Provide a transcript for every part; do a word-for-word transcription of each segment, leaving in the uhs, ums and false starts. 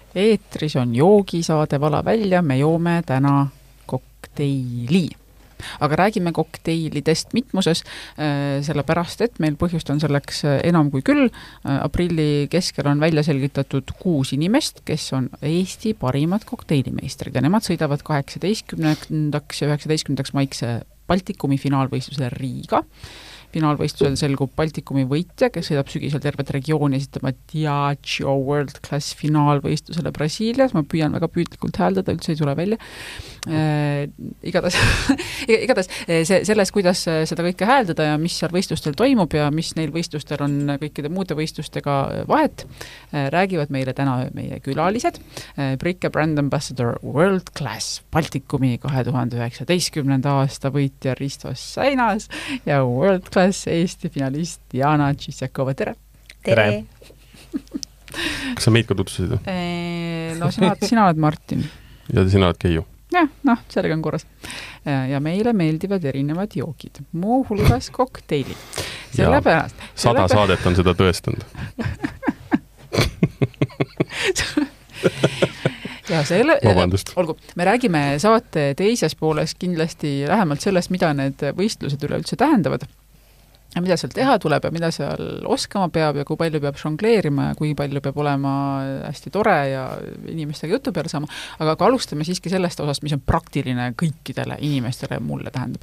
Eetris on joogisaade Vala välja, me joome täna kokteili. Aga räägime kokteilidest mitmuses, sellepärast, et meil põhjust on selleks enam kui küll. Aprilli keskel on välja selgitatud kuus inimest, kes on Eesti parimad kokteilimeistrid ja nemad sõidavad kaheksateistkümnendaks ja üheksateistkümnendaks maiks Baltikumi finaalvõistlusele Riiga. Finaalvõistlusel selgub Baltikumi võitja, kes sõidab sügisel tervet regiooni esitama Diageo World Class finaalvõistlusele Brasiilias. Ma püüan väga püütlikult hääldada, üldse ei tule välja. Äh, igatahes, igatahes see, selles, kuidas seda kõike hääldada ja mis seal võistlustel toimub ja mis neil võistlustel on kõikide muude võistlustega vahet, räägivad meile täna meie külalised. Bricke Brand Ambassador World Class Baltikumi kahe tuhande üheksateistkümnenda aasta võitja Risto Säinas ja World Class Eesti finalist Jana Tšisjakova, tere! Tere! Kas sa meid ka tutvusid? No sina, sina oled Martin. Ja sina oled Keiu? Jah, noh, sellega on korras. Ja meile meeldivad erinevad joogid, muu hulgas kokteilid. Selle pärast. Sada pärast... saadet on seda tõestanud. Ja selle, olgu, me räägime saate teises pooles kindlasti lähemalt sellest, mida need võistlused üleüldse tähendavad ja mida seal teha tuleb ja mida seal oskama peab ja kui palju peab žongleerima ja kui palju peab olema hästi tore ja inimestega jutu peale saama. Aga, aga alustame siiski sellest osast, mis on praktiline kõikidele inimestele mulle tähendab.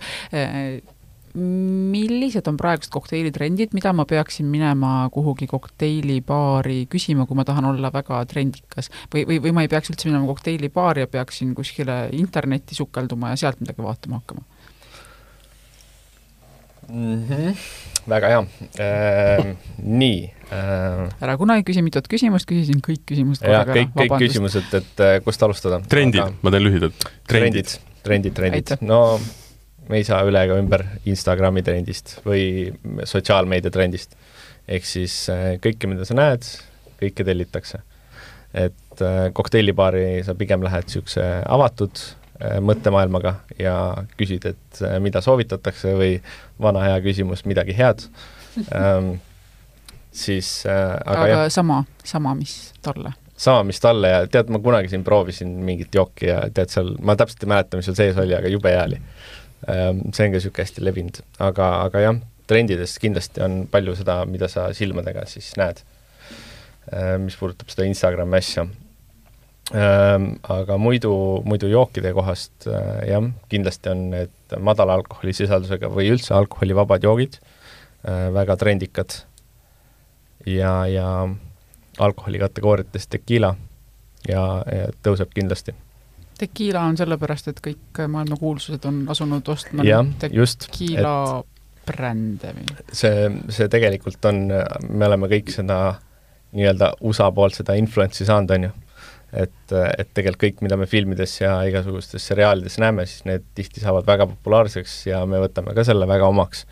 Millised on praegust kokteilitrendid, mida ma peaksin minema kuhugi kokteilibaari küsima, kui ma tahan olla väga trendikas? Või, või, või ma ei peaks üldse minema kokteilibaari ja peaksin kuskile internetti sukelduma ja sealt midagi vaatama hakkama? Mm-hmm. Väga hea. Äh, nii. Äh... Ära kuna ei küsi mitut küsimust, küsisin kõik küsimused. Ja, kõik, kõik küsimused, et äh, kust alustada? Trendid, aga... ma teen lühidalt. Trendid, trendid, trendid. No... me ei saa üle ega ümber Instagrami trendist või sotsiaalmeedia trendist. Ehk siis kõike, mida sa näed, kõike tellitakse. Et kokteilibaari sa pigem lähed sükse avatud mõttemaailmaga ja küsid, et mida soovitatakse või vana hea küsimus, midagi head. ähm, siis, äh, aga aga jah, sama, sama, mis talle. Sama, mis talle ja tead, ma kunagi siin proovisin mingit jooki ja tead seal, ma täpselt ei mäleta, mis seal sees oli, aga jube hea oli. See on ka süke hästi levinud, aga, aga jah, trendidest kindlasti on palju seda, mida sa silmadega siis näed, mis puudutab seda Instagrami asja. Aga muidu, muidu jookide kohast jah, kindlasti on need madala alkoholisisaldusega või üldse alkoholivabad joogid, väga trendikad ja, ja alkoholi kategooriates tequila ja, ja tõuseb kindlasti. Tequila on sellepärast, et kõik maailma kuulsused on asunud ostma ja, tequila just, brände. See, see tegelikult on, me oleme kõik seda nii-öelda U S A poolt seda influenci saanud, on ju. Et, et tegelikult kõik, mida me filmides ja igasugustes seriaalides näeme, siis need tihti saavad väga populaarseks ja me võtame ka selle väga omaks.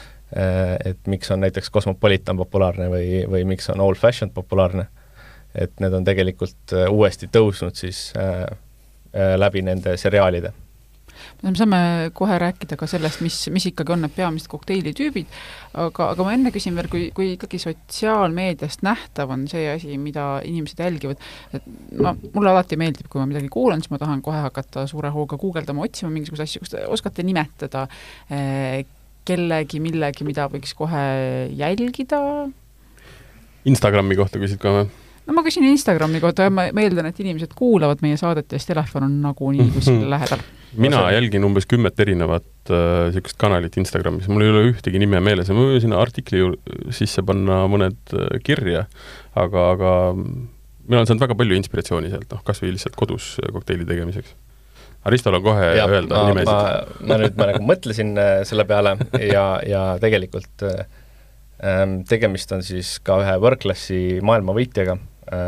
Et miks on näiteks Cosmopolitan populaarne või, või miks on Old Fashioned populaarne. Et need on tegelikult uuesti tõusnud siis läbi nende seriaalide. Me saame kohe rääkida ka sellest, mis, mis ikkagi on need peamised kokteilitüübid, aga, aga ma enne küsin veel, kui, kui ikkagi sotsiaalmeediast nähtav on see asi, mida inimesed jälgivad. Et ma, mulle alati meeldib, kui ma midagi kuulan, siis ma tahan kohe hakata suure hooga guugeldama, otsima mingisugust asju, kus te oskate nimetada eh, kellegi, millegi, mida võiks kohe jälgida? Instagrami kohta küsid ka või? No ma küsin Instagrami kohta ja ma meeldan, et inimesed kuulavad meie saadet ja telefon on nagu nii kuskil lähedal. Mina jälgin umbes kümmet erinevat äh, sellist kanalit Instagramis. Mul ei ole ühtegi nime meeles. Ma võin sinna artikli sisse panna mõned kirja, aga, aga mina olen saanud väga palju inspiratsiooni sealt, noh, kas või lihtsalt kodus kokteili tegemiseks. Aristol on kohe ja, öelda ma, nimesid. Ma, ma nüüd ma nagu mõtlesin selle peale ja, ja tegelikult ähm, tegemist on siis ka ühe võrkklassi maailmavõitjaga.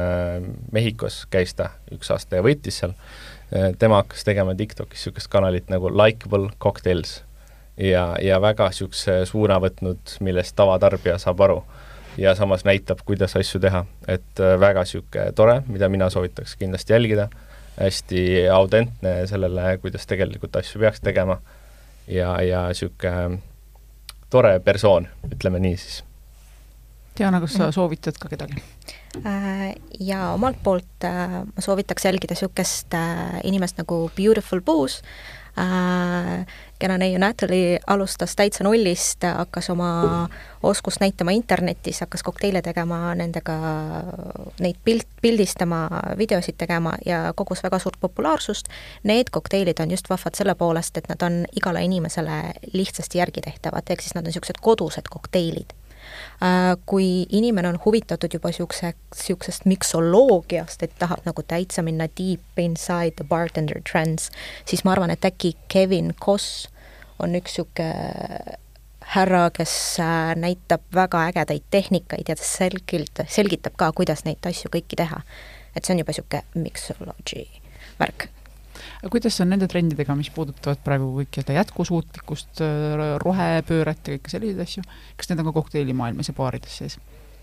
Mehhikos käis ta üks aasta ja võitis seal. Tema hakkas tegema TikTokis sükest kanalit nagu Likeable Cocktails ja, ja väga sükse suuna võtnud, millest tavatarbija saab aru ja samas näitab, kuidas asju teha. Et väga süke tore, mida mina soovitaks kindlasti jälgida. Hästi autentne sellele, kuidas tegelikult asju peaks tegema ja, ja süke tore persoon, ütleme nii siis. Diana, kas sa soovitad ka kedagi? Ja omalt poolt ma soovitaks jälgida niisugust inimest nagu Beautiful Booze, kena neiu Natalie alustas täitsa nullist, hakkas oma oskust näitama internetis, hakkas kokteile tegema, nendega neid pilt, pildistama, videosid tegema ja kogus väga suurt populaarsust. Need kokteilid on just vahvad selle poolest, et nad on igale inimesele lihtsasti järgi tehtavad, ehk siis nad on niisugused kodused kokteilid. Kui inimene on huvitatud juba siuksest miksoloogiast, et tahab nagu täitsa minna deep inside the bartender trends, siis ma arvan, et äkki Kevin Koss on üks siuke härra, kes näitab väga ägedaid tehnikaid ja selgilt, selgitab ka, kuidas neid asju kõiki teha. Et see on juba siuke mixology värk. Kuidas on nende trendidega, mis puudutavad praegu kõik jätkusuutlikkust, rohepööret ja kõik selliseid asju? Kas need on ka kokteilimaailmas ja baarides sees?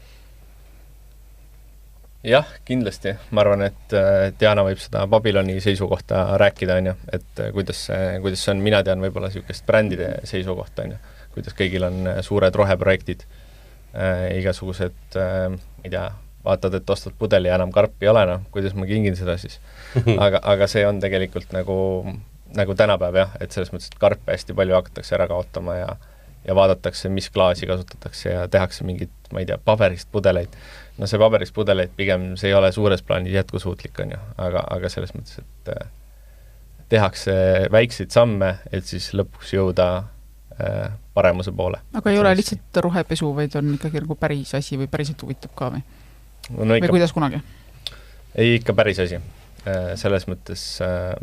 Jah, kindlasti. Ma arvan, et Diana võib seda Babyloni seisukohta rääkida, on ju, et kuidas, kuidas see on, mina tean võib-olla niisugust brändide seisukohta, on ju, kuidas kõigil on suured roheprojektid, äh, igasugused, äh, ei tea, vaatad, et ostad pudeli ja enam karpi ei ole, no, kuidas ma kingin seda siis. aga, aga see on tegelikult nagu, nagu tänapäev jah, et selles mõttes, et karpe hästi palju hakatakse ära kaotama ja, ja vaadatakse, mis klaasi kasutatakse ja tehakse mingit, ma ei tea, paberist pudeleid. No see paberist pudeleid pigem see ei ole suures plaanis jätkusuutlik, on ju, aga, aga selles mõttes, et äh, tehakse väikseid samme, et siis lõpuks jõuda äh, paremuse poole. Aga ei ole lihtsalt rohepesu, vaid on ikkagi nagu päris asi või päriselt huvitab ka või? No, no ikka, või kuidas kunagi? Ei, ikka päris asi. Selles mõttes äh,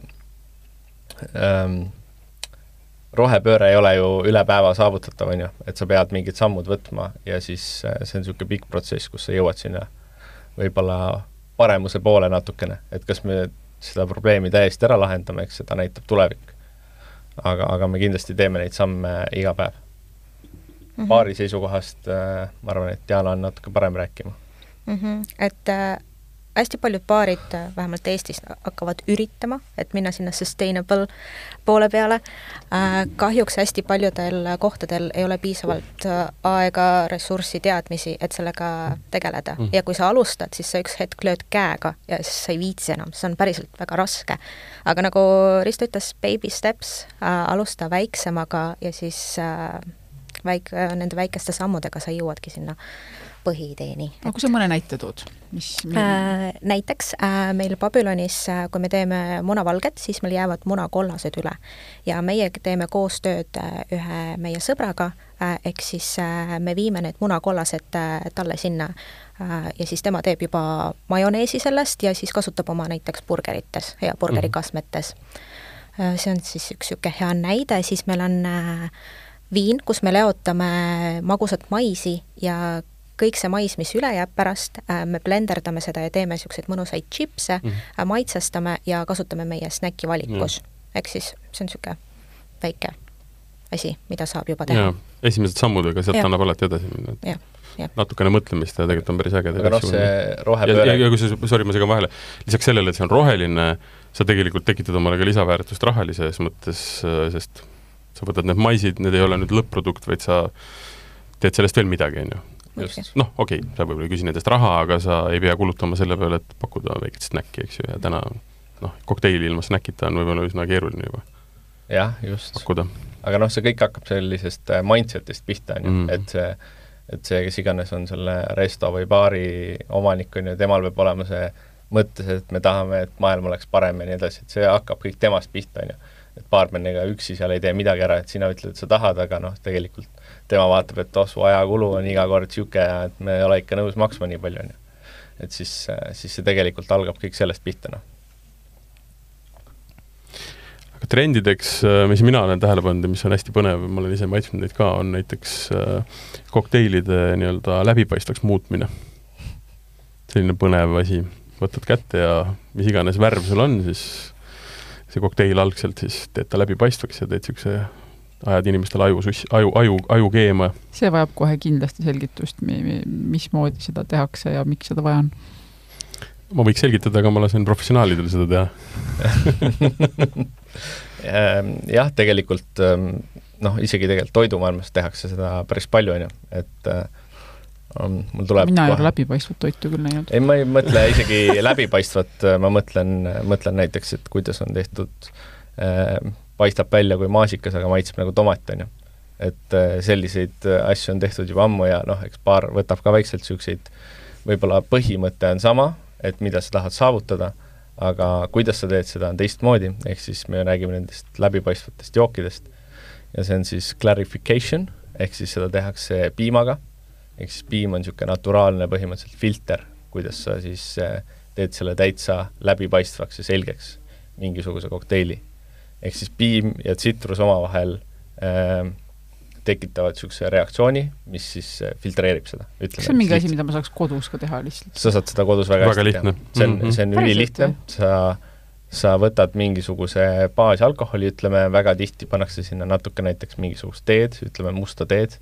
ähm, rohepööre ei ole ju üle päeva saavutatav, on ju, et sa pead mingid sammud võtma ja siis äh, see on niisugune pikk protsess, kus sa jõuad sinna võib-olla paremuse poole natukene, et kas me seda probleemi täiesti ära lahendame, eks seda näitab tulevik. Aga, aga me kindlasti teeme neid samme iga päev. Mm-hmm. Baari seisukohast äh, ma arvan, et Diana on natuke parem rääkima. Mm-hmm. Et äh, hästi paljud baarid, vähemalt Eestis, hakkavad üritama, et minna sinna sustainable poole peale. Äh, kahjuks hästi paljudel kohtadel ei ole piisavalt aega, ressurssi, teadmisi, et sellega tegeleda. Mm. Ja kui sa alustad, siis sa üks hetk lööd käega ja siis sa ei viitsi enam. See on päriselt väga raske. Aga nagu Risto ütles, baby steps, äh, alusta väiksemaga ja siis äh, väik, nende väikeste sammudega sa jõuadki sinna põhiideeni. Aga kui sa mõne näite tood? Mis äh, näiteks äh, meil Babylonis, äh, kui me teeme munavalget, siis meil jäävad munakollased üle. Ja meie teeme koostööd äh, ühe meie sõbraga, äh, ehk siis äh, me viime need munakollased äh, talle sinna äh, ja siis tema teeb juba majoneesi sellest ja siis kasutab oma näiteks burgerites ja burgerikasmetes. Äh, see on siis üks siuke hea näide, siis meil on äh, viin, kus me leotame magusat maisi ja kõik see mais, mis üle jääb pärast, me blenderdame seda ja teeme niisuguseid mõnusaid chipse, mm-hmm. maitsestame ja kasutame meie snäki valikus. Mm. Ehk siis see on niisugune väike asi, mida saab juba teha. Ja, esimesed sammudega sealt ja. Annab alati edasi minna. Ja, ja. Natukene mõtlemist ja tegelikult on päris äge. Aga noh, see rohepööre... Ja, ja kui see, sorry, ma segan vahele, lisaks sellele, et see on roheline, sa tegelikult tekitad omale ka lisaväärtust rahalises mõttes, sest sa võtad need maisid, need ei ole nüüd lõpp-produkt, vaid sa teed sellest veel midagi, on ju. Noh, okei, okay, sa võib-olla küsi nendest raha, aga sa ei pea kulutama selle peale, et pakkuda väikest snäkki, eks ju, ja täna noh, kokteili ilma snäkita on võib-olla üsna keeruline juba. Jah, just. Pakkuda. Aga noh, see kõik hakkab sellisest mindsetist pihta, on ju, mm. et see, et see, kes iganes on selle resto või baari omanik, on ju, temal peab olema see mõttes, et me tahame, et maailm oleks parem ja nii edasi, et see hakkab kõik temast pihta, on ju. Et baarmeniga üksi seal ei tee midagi ära, et sina ütled, et sa tahad, aga noh, tegelikult tema vaatab, et oh, su ajakulu on iga kord siuke ja et me ei ole ikka nõus maksma nii palju. On. Et siis, siis see tegelikult algab kõik sellest pihta. No. Aga trendideks, mis mina olen tähele pannud ja mis on hästi põnev, ma olen ise maitsnud neid ka, on näiteks kokteilide nii-öelda läbipaistvaks muutmine. Selline põnev asi. Võtad kätte ja mis iganes värv sul on, siis see kokteil algselt siis teed ta läbipaistvaks ja teed siukse ajad inimestele aju, aju, aju, aju keema. See vajab kohe kindlasti selgitust, mismoodi seda tehakse ja miks seda vaja on. Ma võiks selgitada, aga ma lasen professionaalidel seda teha. Jah, tegelikult noh, isegi tegelikult toidumaailmas tehakse seda päris palju, on ju. Et Um, mul tuleb mina ei kohe... ole läbipaistvat toitu küll näinud. Ei, ma ei mõtle isegi läbipaistvat, ma mõtlen, mõtlen näiteks, et kuidas on tehtud, äh, paistab välja kui maasikas, aga maitseb nagu tomat on ju. Et äh, selliseid asju on tehtud juba ammu ja noh, eks paar võtab ka väikselt sükseid, võib-olla põhimõte on sama, et mida sa tahad saavutada, aga kuidas sa teed seda on teistmoodi, ehk siis me räägime nendest läbipaistvatest jookidest ja see on siis clarification, ehk siis seda tehakse piimaga, ehk siis piim on niisugune naturaalne põhimõtteliselt filter, kuidas sa siis teed selle täitsa läbipaistvaks ja selgeks mingisuguse kokteili. Ehk siis piim ja tsitrus omavahel äh, tekitavad niisuguse reaktsiooni, mis siis filtreerib seda. Kas see on mingi asi, mida ma saaks kodus ka teha lihtsalt? Sa saad seda kodus väga, väga hästi lihtne. teha. See on, mm-hmm. see on ülilihtne. Sa, sa võtad mingisuguse baasalkoholi, ütleme, väga tihti pannakse sinna natuke näiteks mingisugust teed, ütleme musta teed,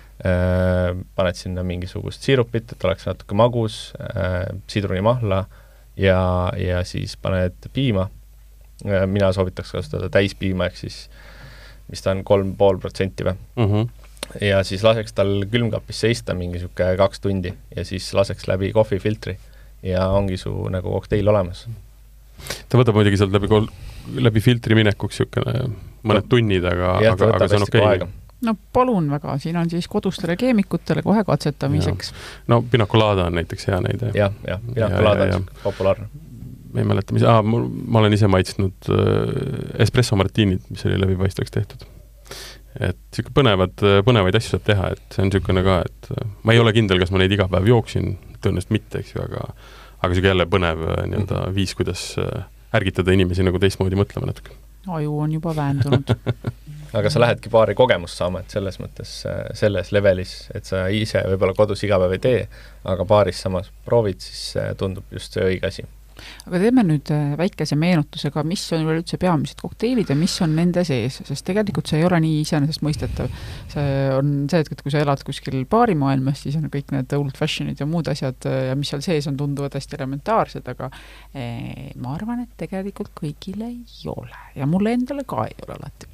äh, paned sinna mingisugust siirupit, et oleks natuke magus, äh, sidrunimahla ja, ja siis paned piima. Äh, mina soovitaks kasutada täispiima, ehk siis mis ta on kolm pool protsenti või. Mm-hmm. Ja siis laseks tal külmkapis seista mingi siuke kaks tundi ja siis laseks läbi kohvifiltri ja ongi su nagu kokteil olemas. Ta võtab muidugi sealt läbi, kol- läbi filtri minekuks siukene mõned tunnid, aga, ja, aga, aga see on okei. Okay. No palun väga, siin on siis kodustele keemikutele kohe katsetamiseks. Ja. No pinacolada on näiteks hea näide. Jah, jah, pinacolada on populaarne. Ma ei mäleta, mis, aa, ma olen ise maitsnud äh, espresso martinid, mis oli läbipaistvaks tehtud. Et siuke põnevad, põnevaid asju saab teha, et see on siukene ka, et äh, ma ei ole kindel, kas ma neid iga päev jooksin, tõenäoliselt mitte, eks ju, aga, aga siuke jälle põnev nii-öelda viis, kuidas äh, ärgitada inimesi nagu teistmoodi mõtlema natuke. Aju on juba väändunud. Aga sa lähedki paari kogemust saama, et selles mõttes selles levelis, et sa ise võib-olla kodus iga päev ei tee, aga paaris samas proovid, siis tundub just see õige asi. Aga teeme nüüd väikese meenutusega, mis on üleüldse peamised kokteilid ja mis on nende sees, sest tegelikult see ei ole nii iseenesest mõistetav. See on see, et kui sa elad kuskil baarimaailmas, siis on kõik need old fashionid ja muud asjad ja mis seal sees on, tunduvad hästi elementaarsed, aga eh, ma arvan, et tegelikult kõigile ei ole ja mulle endale ka ei ole alati.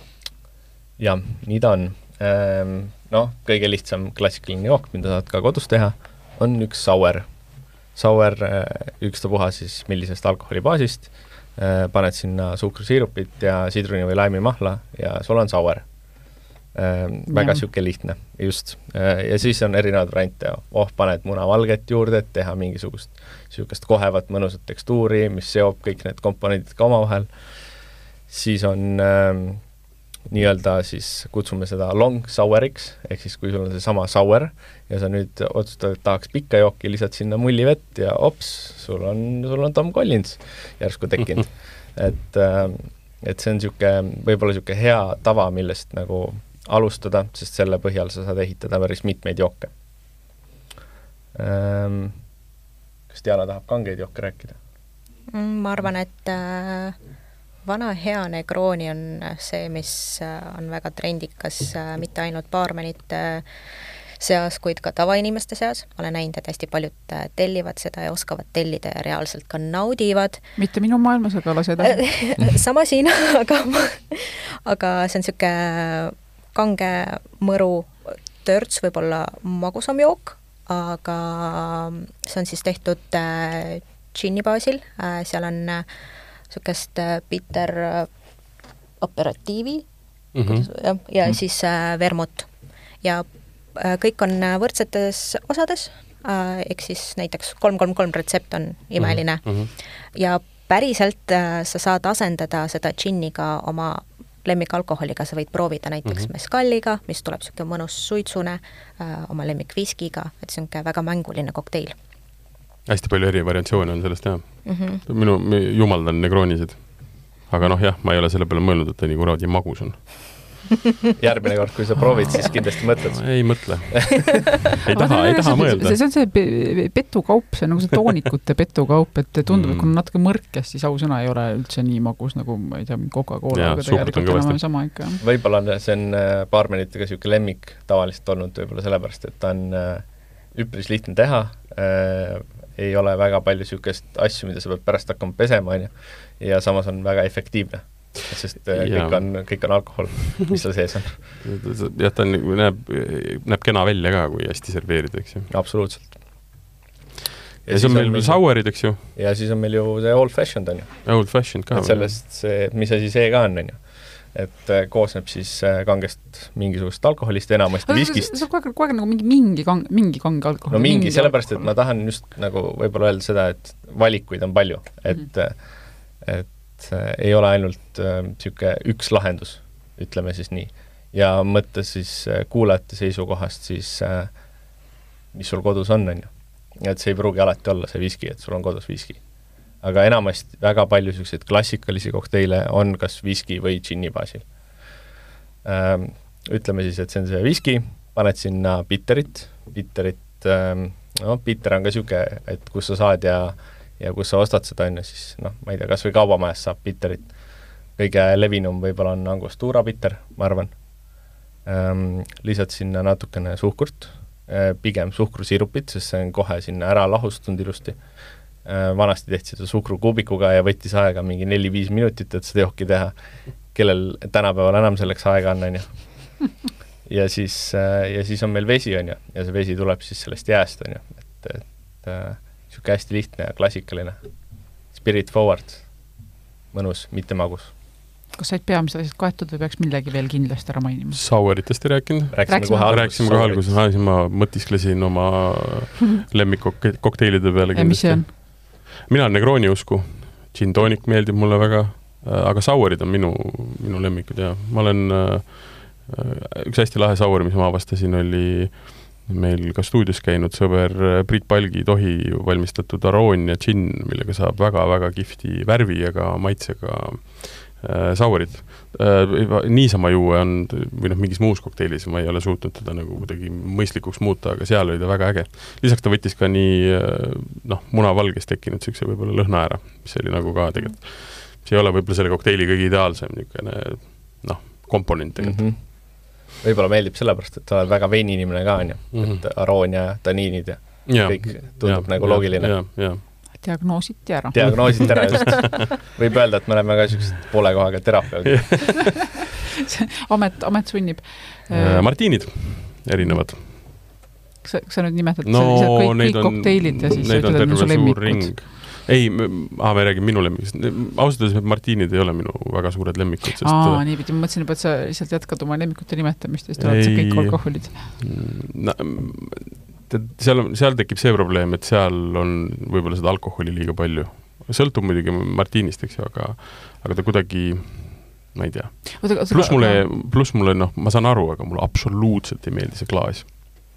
Jah, nii ta on. Ehm, noh, kõige lihtsam klassikaline jook, mida saad ka kodus teha, on üks sour. Sour, ükstapuha siis millisest alkoholibaasist, paned sinna suhkrusiirupit ja sidruni või laimi mahla ja sul on sour. Väga ja. Siuke lihtne, just. Ja siis on erinevad variante. Oh, paned munavalget juurde, et teha mingisugust siukest kohevat mõnusat tekstuuri, mis seob kõik need komponendid ka omavahel. Siis on ähm, nii-öelda siis kutsume seda long souriks, ehk siis kui sul on see sama sour ja sa nüüd otsustad, et tahaks pikka jooki, lisad sinna mullivett ja ops, sul on, sul on Tom Collins järsku tekkinud. et, et see on siuke, võib-olla siuke hea tava, millest nagu alustada, sest selle põhjal sa saad ehitada päris mitmeid jooke. Ähm, kas Diana tahab kangeid jooke rääkida? Ma arvan, et äh... vana hea Negroni on see, mis on väga trendikas mitte ainult baarmenite seas, kuid ka tavainimeste seas. Olen näinud, et hästi paljud tellivad seda ja oskavad tellida ja reaalselt ka naudivad. Mitte minu maailmas, aga lase edasi. Sama siin, aga, aga see on siuke kange mõru törts, võib-olla magusam jook, aga see on siis tehtud džinni baasil. Seal on sukest bitter operatiivi mm-hmm. ja, ja mm-hmm. siis äh, vermut. Ja äh, kõik on võrdsetes osades, äh, eks siis näiteks kolm kolm kolm retsept on imeline. Mm-hmm. Ja päriselt äh, sa saad asendada seda džinniga oma lemmikalkoholiga, sa võid proovida näiteks mm-hmm. meskalliga, mis tuleb siuke mõnus suitsune, äh, oma lemmikviskiga, et see on väga mänguline kokteil. Hästi palju eri variatsioone on sellest, jah. Mm-hmm. Minu jumaldan Negronisid. Aga noh, jah, ma ei ole selle peale mõelnud, et ta nii kuradi magus on. Järgmine kord, kui sa proovid, siis kindlasti mõtled. Ei mõtle. ei taha, ei taha mõelda. See on see petukaup, see on nagu see toonikute petukaup, et tundub, et kui on natuke mõrkes, siis ausõna ei ole üldse nii magus, nagu ma ei tea, Coca-Cola, aga tegelikult enam on sama ikka. Võib-olla see on baarmenitega siuke lemmik tavaliselt olnud, võib-olla sellepärast, et ta on üpris lihtne teha, ei ole väga palju siukest asju, mida sa pead pärast hakkama pesema, ja samas on väga efektiivne. sest kõik on, kõik on alkohol, mis seal sees on. jah, ta on, näeb, näeb kena välja ka, kui hästi serveerida, eks ju. Absoluutselt. Ja, ja siis on meil, meil sauerid, eks ju? Ja siis on meil ju see old fashioned on ju. Old fashioned ka. Et sellest see, mis asi see ka on, on ju. Et koosneb siis kangest mingisugust alkoholist, enamasti viskist. See on kogu aeg, kogu aeg nagu mingi, mingi, kang, mingi kange alkohol. No mingi, mingi sellepärast, et ma tahan just nagu võib-olla öelda seda, et valikuid on palju. Et, mm-hmm. et ei ole ainult niisugune äh, üks lahendus, ütleme siis nii. Ja mõttes siis äh, kuulajate seisukohast siis, äh, mis sul kodus on, on ju. Et see ei pruugi alati olla see viski, et sul on kodus viski. Aga enamasti väga palju niisuguseid klassikalisi kokteile on kas viski või džinni baasil. Ähm, ütleme siis, et see on see viski, paned sinna bitterit, bitterit, ähm, no bitter on ka niisugune, et kus sa saad ja ja kus sa ostad seda enne, siis noh, ma ei tea, kas või kaubamajast saab bitterit. Kõige levinum võib-olla on Angostura bitter, ma arvan. Ähm, lisad sinna natukene suhkurt, äh, pigem suhkrusirupit, sest see on kohe sinna ära lahustunud ilusti. Äh, vanasti tehti seda suhkrukuubikuga ja võttis aega mingi neli-viis minutit, et seda johki teha, kellel tänapäeval enam selleks aega on, on ju. Ja siis, äh, ja siis on meil vesi, on ju, ja see vesi tuleb siis sellest jääst, on ju, et, et äh, niisugune hästi lihtne ja klassikaline. Spirit forward. Mõnus, mitte magus. Kas said peamised asjad kaetud või peaks millegi veel kindlasti ära mainima? Saueritest ei rääkinud. Rääksime kohe alguses. Rääksime kohe alguses. Siis ma mõtisklesin oma lemmikkokteilide peale. Ja mis see on? Mina olen Negroni usku. Gin tonic meeldib mulle väga. Aga sauerid on minu, minu lemmikud. Ja ma olen üks hästi lahe sauer, mis ma avastasin, oli meil ka stuudios käinud sõber Priit Palgi tohi valmistatud aroon ja gin, millega saab väga-väga kihvti värvi ja ka maitsega äh, sauerid. Äh, niisama juue on, või noh, mingis muus kokteilis, ma ei ole suutnud teda nagu kuidagi mõistlikuks muuta, aga seal oli ta väga äge. Lisaks ta võttis ka nii noh, munavalges tekkinud siukse võib-olla lõhna ära, mis oli nagu ka tegelikult. See ei ole võib-olla selle kokteili kõige ideaalsem niisugune noh, komponent tegelikult. Mm-hmm. Võib-olla meeldib sellepärast, et ta on väga veini inimene ka, on ju. Mm-hmm. Et aroon ja taniinid ja, ja kõik tundub ja, nagu loogiline. Ja, ja. Diagnoositi ära. Diagnoositi ära, just. Võib öelda, et me oleme ka niisugused poole kohaga terapeud. amet, amet sunnib. Martiinid, erinevad. Kas sa, sa nüüd nimetad no, kõik, kõik on, kokteilid ja siis neid on terve suur ring. Ei, ah, ma räägin minu lemmikust. Ausalt öeldes Martiinid ei ole minu väga suured lemmikud. Sest Aa, nii pidi. Ma mõtlesin juba, et sa lihtsalt jätkad oma lemmikute nimetamist ja siis tuled see kõik alkoholid. Na, seal, seal tekib see probleem, et seal on võib-olla seda alkoholi liiga palju. Sõltub muidugi Martiinist, eks ju, aga, aga ta kuidagi, ma ei tea. Plus mulle, plus mulle, noh, ma saan aru, aga mulle absoluutselt ei meeldi see klaas.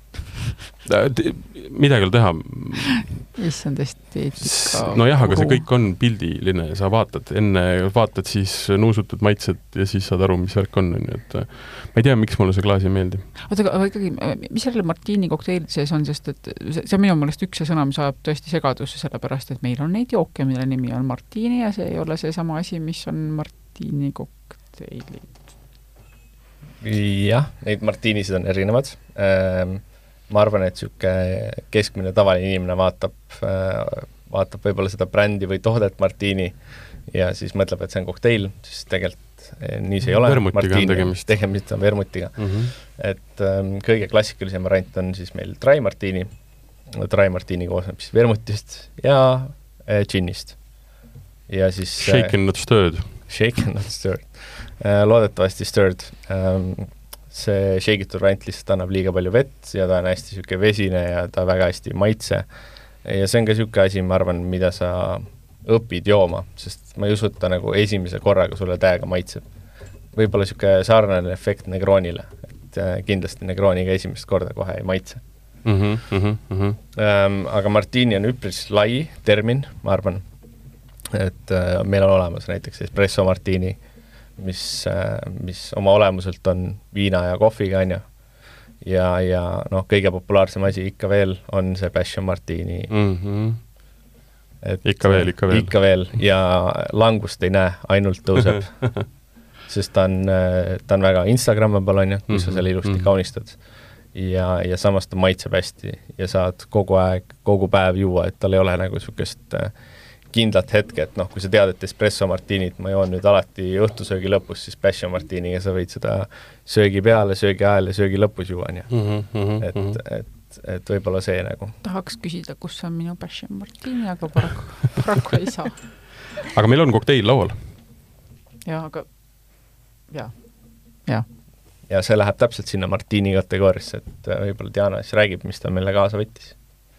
Midagi ei teha. Issand esteetika. No jah, aga see kõik on pildiline. Sa vaatad, enne vaatad siis nuusutud maitsed ja siis saad aru, mis värk on. Et ma ei tea, miks mulle see klaas ei meeldi. Oota, aga ikkagi, mis selle Martiini kokteilid sees on, sest et see on minu mõelest üks sõna, mis ajab tõesti segadusse, sellepärast, et meil on neid jooke, mille nimi on Martiini ja see ei ole see sama asi, mis on Martiini kokteilid. Jah, neid Martiinisid on erinevad. Ähm, ma arvan, et siuke keskmine tavaline inimene vaatab, vaatab võib-olla seda brändi või toodet Martiini ja siis mõtleb, et see on kokteil, siis tegelikult nii see ei ole. Vermutiga on tegemist. Tegemist on vermutiga. Mm-hmm. Et ähm, kõige klassikalisem variant on siis meil dry Martiini. Dry Martiini koosneb siis vermutist ja äh, džinnist. Ja siis... Shaken not stirred. Shaken not stirred. Äh, loodetavasti stirred. Ähm, see shake'itud variant lihtsalt annab liiga palju vett ja ta on hästi siuke vesine ja ta väga hästi maitse. Ja see on ka siuke asi, ma arvan, mida sa õpid jooma, sest ma ei usu, et ta nagu esimese korraga sulle täiega maitseb. Võib-olla siuke sarnane efekt Negronile, et kindlasti Negroniga esimest korda kohe ei maitse. Mm-hmm, mm-hmm. Ähm, aga Martini on üpris lai termin, ma arvan, et äh, meil on olemas näiteks espresso Martini, mis, mis oma olemuselt on viina ja kohviga, on ju. Ja, ja noh, kõige populaarsem asi ikka veel on see Passion Martini. Mm-hmm. Et, ikka veel, ikka veel. Ikka veel, ja langust ei näe, ainult tõuseb. Sest ta on, ta on väga Instagrammable, on ju, kus sa selle ilusti mm-hmm. kaunistad. Ja, ja samas ta maitseb hästi ja saad kogu aeg, kogu päev juua, et tal ei ole nagu sukest kindlat hetke, et noh, kui sa tead, et espresso martinit ma joon nüüd alati õhtusöögi lõpus, siis passion martiniga sa võid seda söögi peale, söögi ajal ja söögi lõpus juua, nii. Mm -hmm, et, et, et võib-olla see nagu. Tahaks küsida, kus on minu passion martini, aga paraku, paraku ei saa. Aga meil on kokteil laual. Ja, aga ja, ja. Ja see läheb täpselt sinna martini kategoorisse, et võib-olla Diana siis räägib, mis ta meile kaasa võttis.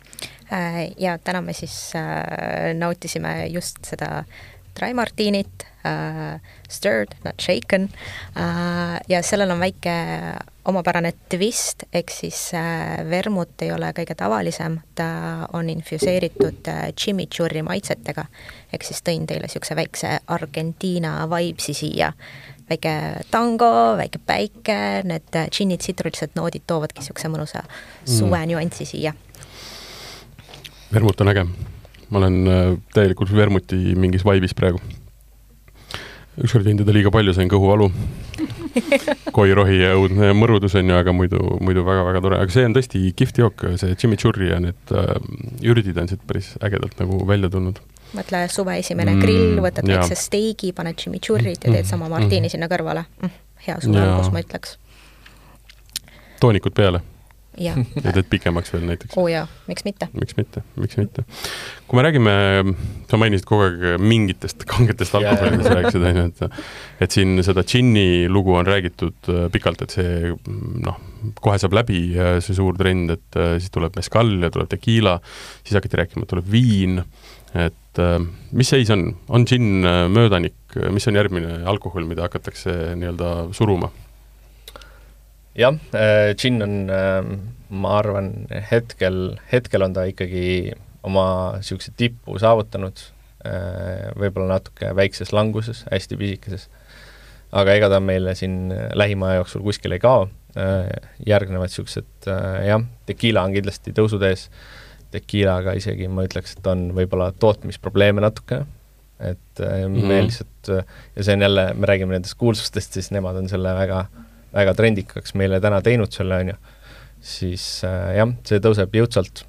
Ja täna me siis äh, nautisime just seda dry martinit, äh, stirred, not shaken, äh, ja sellel on väike omapärane twist, ehk siis äh, vermut ei ole kõige tavalisem, ta on infuseeritud äh, chimichurri maitsetega, ehk siis tõin teile siukse väikse Argentiina vibesi siia, väike tango, väike päike, need džinnid, tsitrulised noodid toovadki siukse mõnusa suve mm. nüanssi siia. Vermut on äge. Ma olen täielikult vermuti mingis vaibis praegu. Ükskord jõin teda liiga palju, sain kõhuvalu. Koirohi ja õudne mõrudus on ju, aga muidu, muidu väga-väga tore. Aga see on tõesti kihvti jook, see chimichurri ja need äh, ürdid on siit päris ägedalt nagu välja tulnud. Mõtle suve esimene mm, grill, võtad väikse steigi, paned chimichurrit ja teed sama martini mm, sinna kõrvale. Mm, hea suve algus, ma ütleks. Toonikud peale. Ja. ja teed pikemaks veel näiteks. Oo jaa, miks mitte? Miks mitte, miks mitte. Kui me räägime, sa mainisid kogu aeg mingitest kangetest alkoholidest rääkisid, et, et siin seda džinni lugu on räägitud pikalt, et see noh, kohe saab läbi see suur trend, et siis tuleb mezcal ja tuleb tequila, siis hakati rääkima, et tuleb viin, et mis seis on? On džinn möödanik, mis on järgmine alkohol, mida hakatakse nii-öelda suruma? Jah, džinn on, ma arvan, hetkel, hetkel on ta ikkagi oma siukse tippu saavutanud, võib-olla natuke väikses languses, hästi pisikeses, aga ega ta meile siin lähima jooksul kuskil ei kao, järgnevad siuksed, jah, tequila on kindlasti tõusud ees, tequilaga isegi ma ütleks, et on võib-olla tootmisprobleeme natuke, et mm-hmm. me lihtsalt, ja see on jälle, me räägime nendest kuulsustest, siis nemad on selle väga väga trendikaks meile täna teinud selle, on ju, siis äh, jah, see tõuseb jõudsalt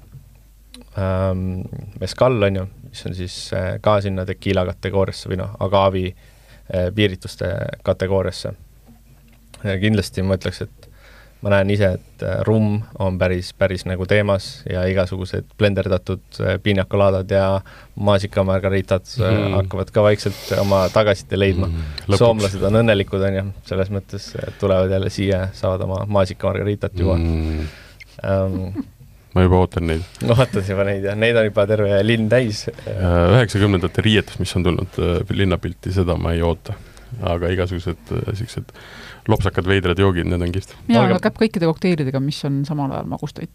ähm, mezcal, on ju, mis on siis äh, ka sinna tequila kategooriasse või noh, agaavi äh, piirituste kategooriasse. Ja kindlasti ma ütleks, et ma näen ise, et äh, rum on päris, päris nagu teemas ja igasugused blenderdatud äh, piinakolaadad ja maasikamargaritad äh, mm. hakkavad ka vaikselt oma tagasite leidma. Mm. Soomlased on õnnelikud, on ju, selles mõttes tulevad jälle siia, saavad oma maasikamargaritat juua. Mm. Um, ma juba ootan neid. No ootan juba neid ja neid on juba terve linn täis. üheksakümnendate riietus, mis on tulnud linnapilti, seda ma ei oota. Aga igasugused siuksed lopsakad veidrad joogid, need on kihvt. Jaa, aga käib kõikide kokteilidega, mis on samal ajal magustoit.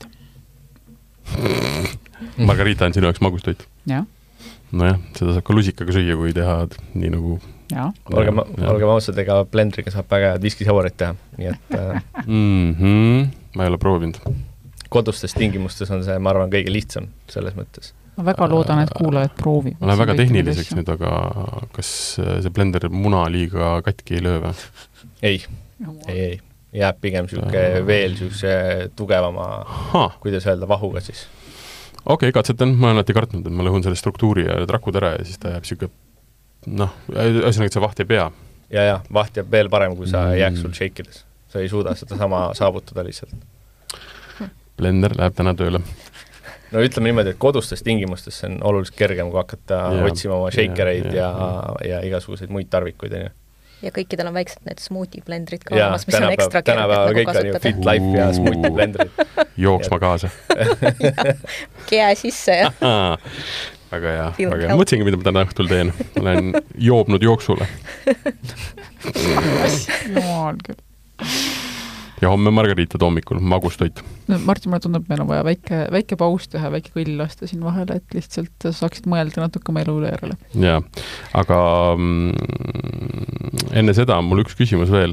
Margarita on sinu jaoks magustoit? Jah. Nojah, seda saab ka lusikaga süüa, kui teha nii nagu... Jaa. Olge, ma, olge maustad, ega blendriga saab väga viskisaurit teha, nii et... mm-hmm. Ma ei ole proovinud. Kodustes tingimustes on see, ma arvan, kõige lihtsam selles mõttes. Ma väga loodan, et kuulajad proovi. Ma olen väga tehniliseks nüüd, aga kas see blender muna liiga katki ei löö või? Ei, ei, ei. Jääb pigem siuke veel siukse tugevama, ha. Kuidas öelda, vahuga siis. Okei, okay, katsetan. Ma olen alati kartnud, et ma lõhun selle struktuuri ja trakud ära ja siis ta jääb siuke, noh, ühesõnaga, et see vaht ei pea. Ja, ja, vaht jääb veel parem, kui sa mm. jääks sul shake'ides. Sa ei suuda seda sama saavutada lihtsalt. Blender läheb täna tööle. No ütleme niimoodi, et kodustes tingimustes on oluliselt kergem, kui hakata ja, otsima oma shakereid ja, ja, ja, ja igasuguseid muid tarvikuid. Ja, ja kõikidel on väiksed need smoothie blendrid ka olemas, mis on ekstra kerged nagu kõik kasutada. On fit life ja smoothie blendrid. Jooksma kaasa. Kea sisse ja. Väga hea, väga hea. Mõtlesingi, mida ma täna õhtul teen. Olen joobnud jooksule. Jumal küll. Ja homme margaritad hommikul, magustoit. No, Martin, mulle tundub, meil on vaja väike, väike paus teha, väike kõll lasta siin vahele, et lihtsalt saaksid mõelda natuke oma elule järele. Jaa, aga mm, enne seda on mul üks küsimus veel.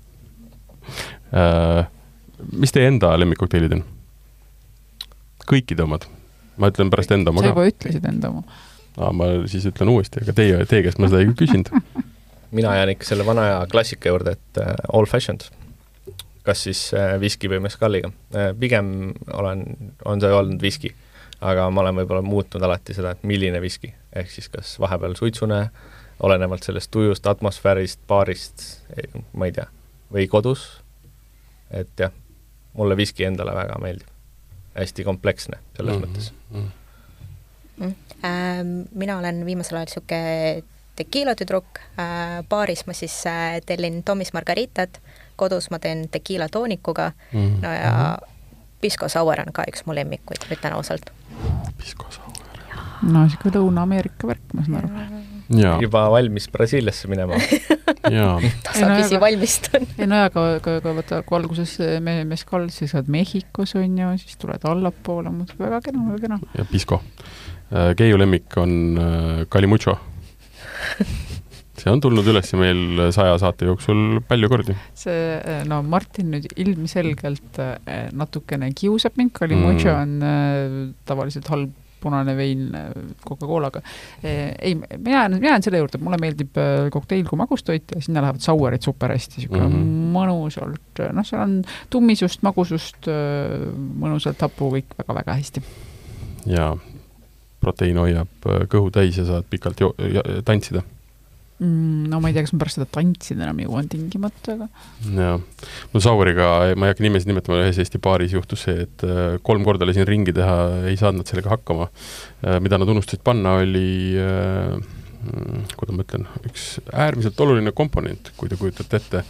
Äh, mis teie enda lemmikokteilid on? Kõikide omad? Ma ütlen pärast enda oma ka. Sa juba ka. ütlesid enda oma. Aa, ma siis ütlen uuesti, aga teie, teie käest ma seda ei küsinud. Mina jään ikka selle vana aja klassika juurde, et uh, old fashioned. Kas siis äh, viski või mezcaliga. Äh, pigem olen, on see olnud viski, aga ma olen võib-olla muutnud alati seda, et milline viski. ehk siis kas vahepeal suitsune, olenevalt sellest tujust, atmosfäärist, baarist, ma ei tea, või kodus, et jah, mulle viski endale väga meeldib. Hästi kompleksne selles mm-hmm. mõttes. Mm. Äh, mina olen viimasel ajal siuke tekiila tüdruk, äh, baaris ma siis äh, tellin Tommy's margaritat, kodus ma teen tekiila toonikuga, mm-hmm. no ja Pisco Sour on ka üks mu lemmikuid, ütlen ausalt. Pisco Sour. No siuke Lõuna-Ameerika värk, ma saan aru. Ja. Juba valmis Brasiiliasse minema. Tasapisi no, valmistan. Ei no ja ka, ka, ka võtta, kui alguses me, meskal, siis oled Mehhikos on ju, siis tuled allapoole, muidugi väga kena, väga kena. Ja Pisco. Keiu lemmik on Calimucho. See on tulnud üles meil saja saate jooksul palju kordi. See, no Martin nüüd ilmselgelt natukene kiusab mind, Calimucho mm. on tavaliselt halb punane vein Coca-Colaga. Ei, mina jään, mina jään selle juurde, mulle meeldib kokteil kui magustoit ja sinna lähevad sauerid super hästi, siuke mm-hmm. mõnusalt, noh, seal on tummisust, magusust, mõnusalt hapu kõik väga-väga hästi. Ja proteiin hoiab kõhu täis ja saad pikalt jo- ja, tantsida. No ma ei tea, kas ma pärast seda tantsid enam jõuan tingimata, aga... Ja, no Sauriga, ma ei hakka nimesid nimetama, ühes Eesti baaris juhtus see, et kolm korda lasin ringi teha, ei saanud nad sellega hakkama. Mida nad unustasid panna, oli, kuidas ma ütlen, üks äärmiselt oluline komponent, kui te kujutate ette,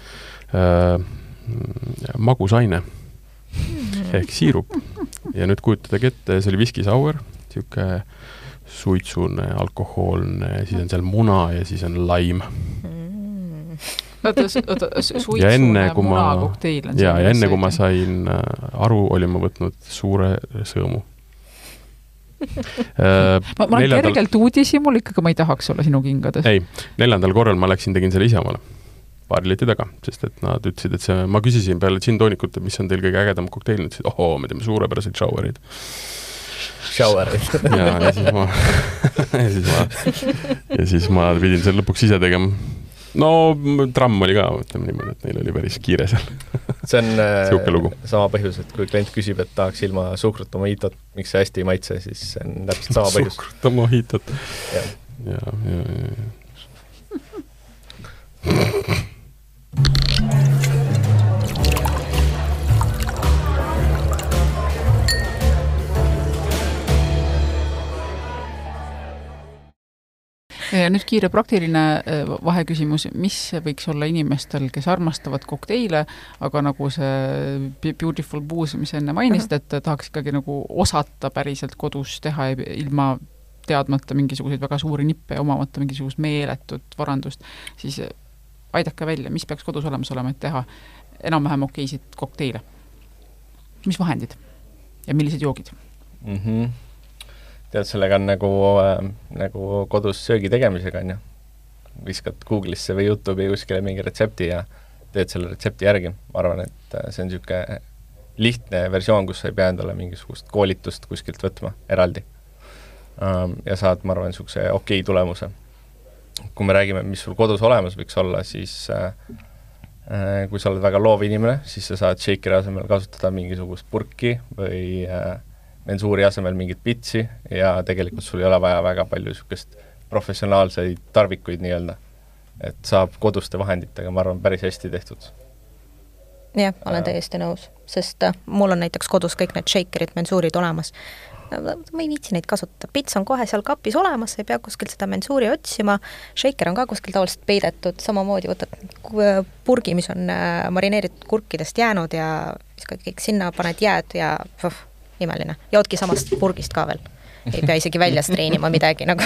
magusaine ehk siirup. Ja nüüd kujutadagi ette, see oli Whiskey Sour, siuke suitsune, alkohoolne, siis on seal muna ja siis on laim. Mm. Oota, oota, suitsune muna kokteil on ja, ja enne kui ma sain aru, olin ma võtnud suure sõõmu. ma ma olen neljandal... kergelt uudishimul, ikkagi ma ei tahaks olla sinu kingades. Ei, neljandal korral ma läksin, tegin selle ise omale paari leti taga, sest et nad ütlesid, et see, ma küsisin peale gin-toonikut, mis on teil kõige ägedam kokteil, ütlesid, ohoo, me teeme suurepäraseid showerid. Showerid. ja, ja siis ma ja siis ma ja siis ma pidin selle lõpuks ise tegema. No, tramm oli ka, ütleme niimoodi, et neil oli päris kiire seal. See on sama põhjus, et kui klient küsib, et tahaks ilma suhkruta mojitot, miks see hästi ei maitse, siis see on täpselt sama põhjus. Suhkruta mojitot. Ja, ja, ja, ja. Ja nüüd kiire praktiline vaheküsimus, mis võiks olla inimestel, kes armastavad kokteile, aga nagu see Beautiful Booze, mis enne mainisid, et tahaks ikkagi nagu osata päriselt kodus teha ilma teadmata mingisuguseid väga suuri nippe ja omamata mingisugust meeletut varandust, siis aidake välja, mis peaks kodus olemas olema, et teha enam-vähem okeisid kokteile. Mis vahendid ja millised joogid? Mhm. Tead, sellega on nagu, äh, nagu kodus söögi tegemisega, on ju. Viskad Google'isse või YouTube'i kuskile mingi retsepti ja teed selle retsepti järgi. Ma arvan, et see on siuke lihtne versioon, kus sa ei pea endale mingisugust koolitust kuskilt võtma eraldi. Um, ja saad, ma arvan, siukse okei tulemuse. Kui me räägime, mis sul kodus olemas võiks olla, siis äh, kui sa oled väga loov inimene, siis sa saad shakeri asemel kasutada mingisugust purki või äh, mensuuri asemel mingit pitsi ja tegelikult sul ei ole vaja väga palju sükest professionaalseid tarvikuid nii-öelda. Et saab koduste vahenditega, ma arvan, päris hästi tehtud. Jah, olen täiesti nõus, sest mul on näiteks kodus kõik need shakerid, mensuurid olemas. Ma ei viitsi neid kasutada. Pits on kohe seal kapis olemas, ei pea kuskilt seda mensuuri otsima. Shaker on ka kuskil tavaliselt peidetud, samamoodi võtad purgi, mis on marineeritud kurkidest jäänud ja viskad kõik sinna, paned jääd ja puh, imeline. Joodki samast purgist ka veel. Ei pea isegi väljas treenima midagi. Nagu.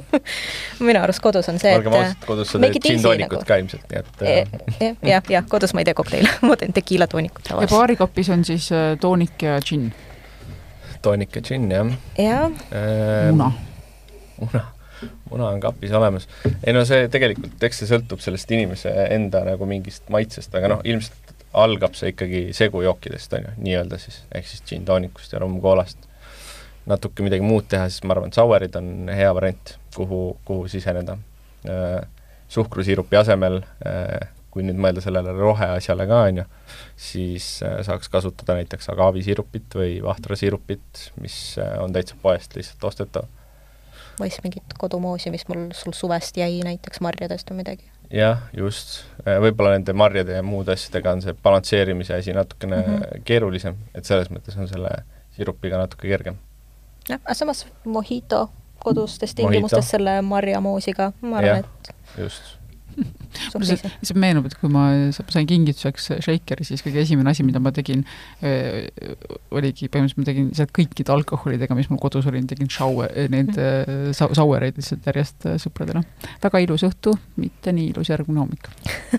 Minu arust kodus on see, et... Olge maast, kodus sa teed gin-toonikut nagu. Ka ilmselt. Et, ja, ja, ja, kodus ma ei tee kokteile. Ma teen tekiila toonikut. Ja baarikopis on siis toonik ja gin? Toonik ja gin, jah. Ja. Ehm, muna. Muna. Muna on kapis olemas. Ei no see tegelikult, eks see sõltub sellest inimese enda nagu mingist maitsest, aga noh, ilmselt algab see ikkagi segujookidest, on ju, nii-öelda siis, ehk siis gin-toonikust ja rumkoolast. Natuke midagi muud teha, siis ma arvan, et sauerid on hea variant, kuhu, kuhu siseneda. Äh, suhkrusiirupi asemel, äh, kui nüüd mõelda sellele roheasjale ka, on ju, siis äh, saaks kasutada näiteks agavisiirupit või vahtrasiirupit, mis äh, on täitsa poest lihtsalt ostetav. või siis mingit kodumoosi, mis mul sul suvest jäi näiteks marjadest või midagi. jah, just. Võib-olla nende marjade ja muude asjadega on see balansseerimise asi natukene mm -hmm. keerulisem, et selles mõttes on selle sirupiga natuke kergem. jah, aga samas mojito kodustes tingimustes selle marjamoosiga, ma arvan, et just. See, see meenub, et kui ma sain kingituseks shakeri, siis kõige esimene asi, mida ma tegin, oligi, põhimõtteliselt ma tegin sealt kõikide alkoholidega, mis mul kodus oli, tegin shower, need mm. sauereid lihtsalt järjest sõpradele. Väga ilus õhtu, mitte nii ilus järgmine hommik.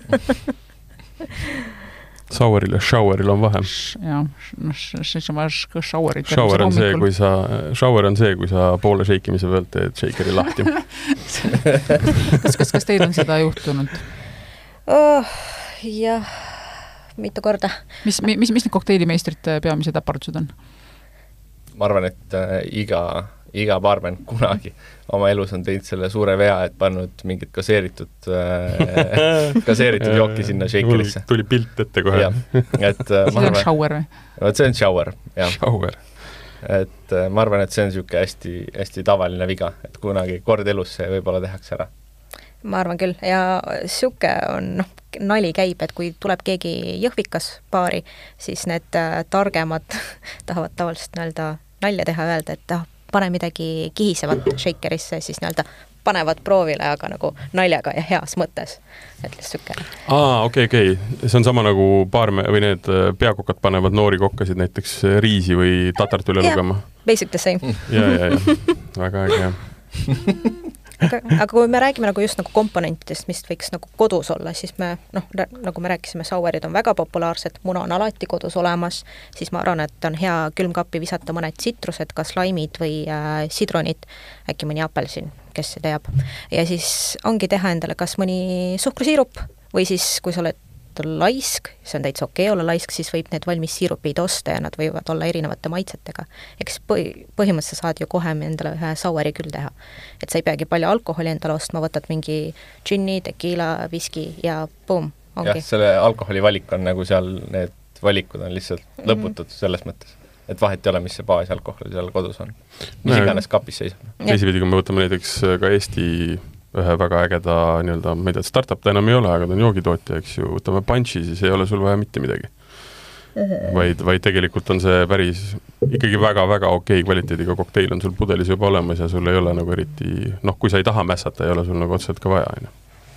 Saueril ja showeril on vahe. Jah, showerid. Shower on see, kui sa, shower on see, kui sa poole sheikimise pealt teed shakeri lahti. kas, kas, kas teil on seda juhtunud? Oh, jah, mitu korda. Mis, mis, mis need kokteilimeistrite peamised äpardused on? Ma arvan, et äh, iga, iga barmen kunagi oma elus on teinud selle suure vea, et pannud mingit gaseeritud, äh, gaseeritud jooki sinna shakerisse. Tuli pilt ette kohe. Ja, et, äh, see on shower või? See on shower, jah. Shower. Et äh, ma arvan, et see on niisugune hästi, hästi tavaline viga, et kunagi kord elus see võib-olla tehakse ära. Ma arvan küll, ja siuke on, noh, nali käib, et kui tuleb keegi jõhvikas paari, siis need äh, targemad tahavad tavaliselt nii-öelda nalja teha, öelda, et ah, pane midagi kihisevat shakerisse, siis nii-öelda panevad proovile, aga nagu naljaga ja heas mõttes. Et lihtsalt siuke. Aa, okei, okay, okei. Okay. See on sama nagu baarme, või need peakokad panevad noori kokkasid näiteks riisi või tatart üle yeah, lugema. Basic the same. ja, ja, ja. Väga äge. Aga, aga kui me räägime nagu just nagu komponentidest, mis võiks nagu kodus olla, siis me, noh, nagu me rääkisime, sauerid on väga populaarsed, muna on alati kodus olemas, siis ma arvan, et on hea külmkappi visata mõned sitrused, kas laimid või äh, sidronid, äkki mõni apelsin, kes see teab. Ja siis ongi teha endale kas mõni suhkrusiirup või siis, kui sa oled laisk, see on täitsa okei olla laisk, siis võib need valmis siirupid osta ja nad võivad olla erinevate maitsetega. Eks põhi, põhimõtteliselt saad ju kohe endale ühe saueri küll teha. Et sa ei peagi palju alkoholi endale ostma, võtad mingi džinni, tekiila, viski ja boom, ongi. jah, selle alkoholi valik on nagu seal, need valikud on lihtsalt mm -hmm. lõputud selles mõttes. Et vahet ei ole, mis see baas alkohol seal kodus on. Mis no, iganes kapis seisab. Teisipidi, kui me võtame näiteks ka Eesti ühe väga ägeda, nii-öelda, ma ei tea, startup ta enam ei ole, aga ta on joogitootja, eks ju, võtame Punchi, siis ei ole sul vaja mitte midagi. Vaid, vaid tegelikult on see päris ikkagi väga-väga okei kvaliteediga kokteil on sul pudelis juba olemas ja sul ei ole nagu eriti, noh, kui sa ei taha mässata, ei ole sul nagu otseselt ka vaja, aina.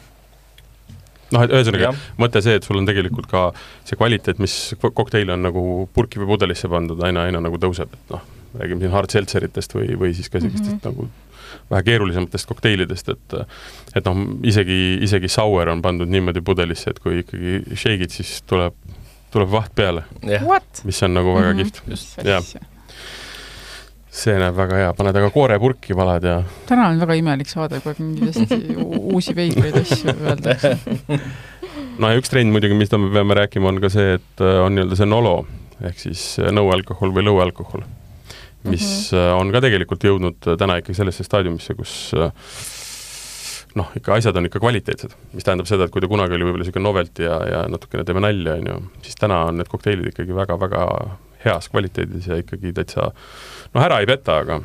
Noh, et ühesõnaga, mõte see, et sul on tegelikult ka see kvaliteet, mis kokteil on nagu purki või pudelisse pandud, aina, aina nagu tõuseb, et noh, räägime siin hard seltseritest või, või siis ka sellistest mm -hmm. nagu vähe keerulisematest kokteilidest, et et noh, isegi, isegi sauer on pandud niimoodi pudelisse, et kui ikkagi shake'id, siis tuleb, tuleb vaht peale. What? Mis on nagu väga mm-hmm. kihvt. Ja. See näeb väga hea. Paned aga koore purki valad ja... Täna on väga imelik saada, kui mingid uusi veidreid asju öeldakse. No ja üks trend muidugi, mis me peame rääkima, on ka see, et on nii-öelda see nolo, ehk siis no alkohol või low alkohol, mis mm-hmm. on ka tegelikult jõudnud täna ikkagi sellesse staadiumisse, kus noh, ikka asjad on ikka kvaliteetsed, mis tähendab seda, et kui ta kunagi oli võib-olla selline novelty ja, ja natukene teeme nalja, on ju, siis täna on need kokteilid ikkagi väga-väga heas kvaliteedis ja ikkagi täitsa, noh, ära ei peta, aga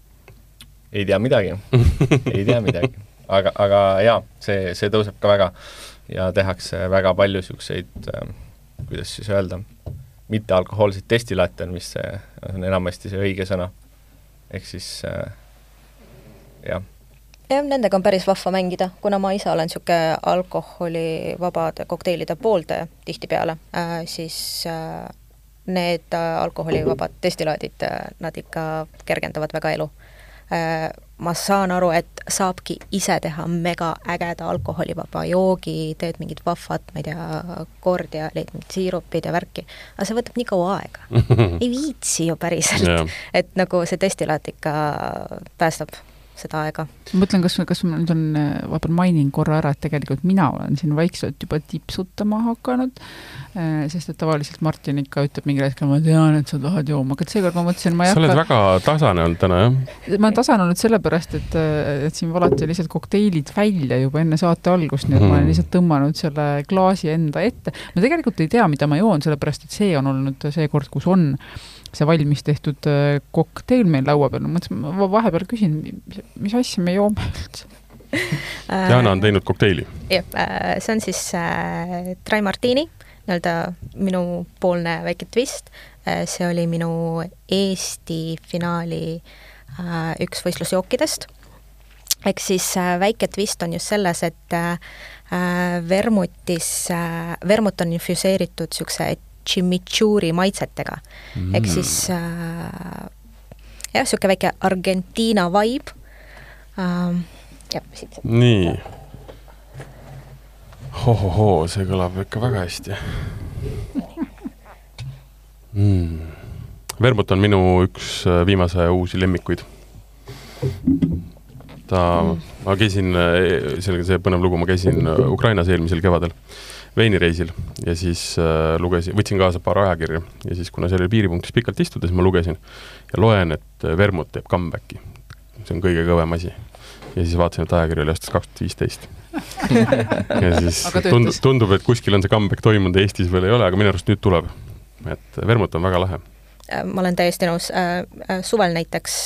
ei tea midagi, ei tea midagi, aga, aga jaa, see, see tõuseb ka väga ja tehakse väga palju siukseid, kuidas siis öelda, mitte alkohoolseid destillaate on, mis see, on enamasti see õige sõna. Ehk siis äh, jah. Ja nendega on päris vahva mängida, kuna ma ise olen siuke alkoholivabade kokteilide poolde tihtipeale, äh, siis äh, need äh, alkoholivabad destillaadid, äh, nad ikka kergendavad väga elu. Äh, ma saan aru, et saabki ise teha mega ägeda alkoholivaba joogi, teed mingid vahvad, ma ei tea, kord ja leid mingid siirupid ja värki, aga see võtab nii kaua aega. ei viitsi ju päriselt, yeah. Et nagu see destillaat ikka päästab seda aega. Ma mõtlen, kas, kas ma nüüd on, vahepeal mainin korra ära, et tegelikult mina olen siin vaikselt juba tipsutama hakanud, sest et tavaliselt Martin ikka ütleb mingi hetkel, ma tean, et sa tahad jooma, aga seekord ma mõtlesin, ma ei hakka... Sa oled väga tasane olnud täna, jah? Ma olen tasane olnud sellepärast, et, et siin valati lihtsalt kokteilid välja juba enne saate algust, nii et mm. ma olen lihtsalt tõmmanud selle klaasi enda ette. Ma tegelikult ei tea, mida ma joon, sellepärast, et see on olnud see kord, kus on see valmis tehtud kokteil meil laua peal, mõtlesin, ma vahepeal küsin, mis, mis asja me joome üldse? Jana on teinud kokteili. Jah, see on siis äh, Dry Martini, nii-öelda minu poolne väike twist. See oli minu Eesti finaali äh, üks võistlusjookidest. Ehk siis äh, väike twist on just selles, et äh, vermutis, äh, vermut on infuseeritud siukse chimichurri maitsetega. Mm. Ehk siis äh, jah, siuke väike Argentiina vibe. Ähm, jah, siit. Nii. Hohoho, see kõlab ikka väga hästi. Mm. Vermut on minu üks viimase uusi lemmikuid. Ta, mm. ma käisin, sellega see põnev lugu, ma käisin Ukrainas eelmisel kevadel veinireisil ja siis äh, lugesin, võtsin kaasa paar ajakirja ja siis, kuna seal oli piiripunktis pikalt istuda, siis ma lugesin ja loen, et vermut teeb comebacki. See on kõige kõvem asi. Ja siis vaatasin, et ajakirja oli aastast kaks tuhat viisteist. Ja siis tundub, tundub, et kuskil on see comeback toimunud, Eestis veel ei ole, aga minu arust nüüd tuleb. Et vermut on väga lahe. Ma olen täiesti nõus. Suvel näiteks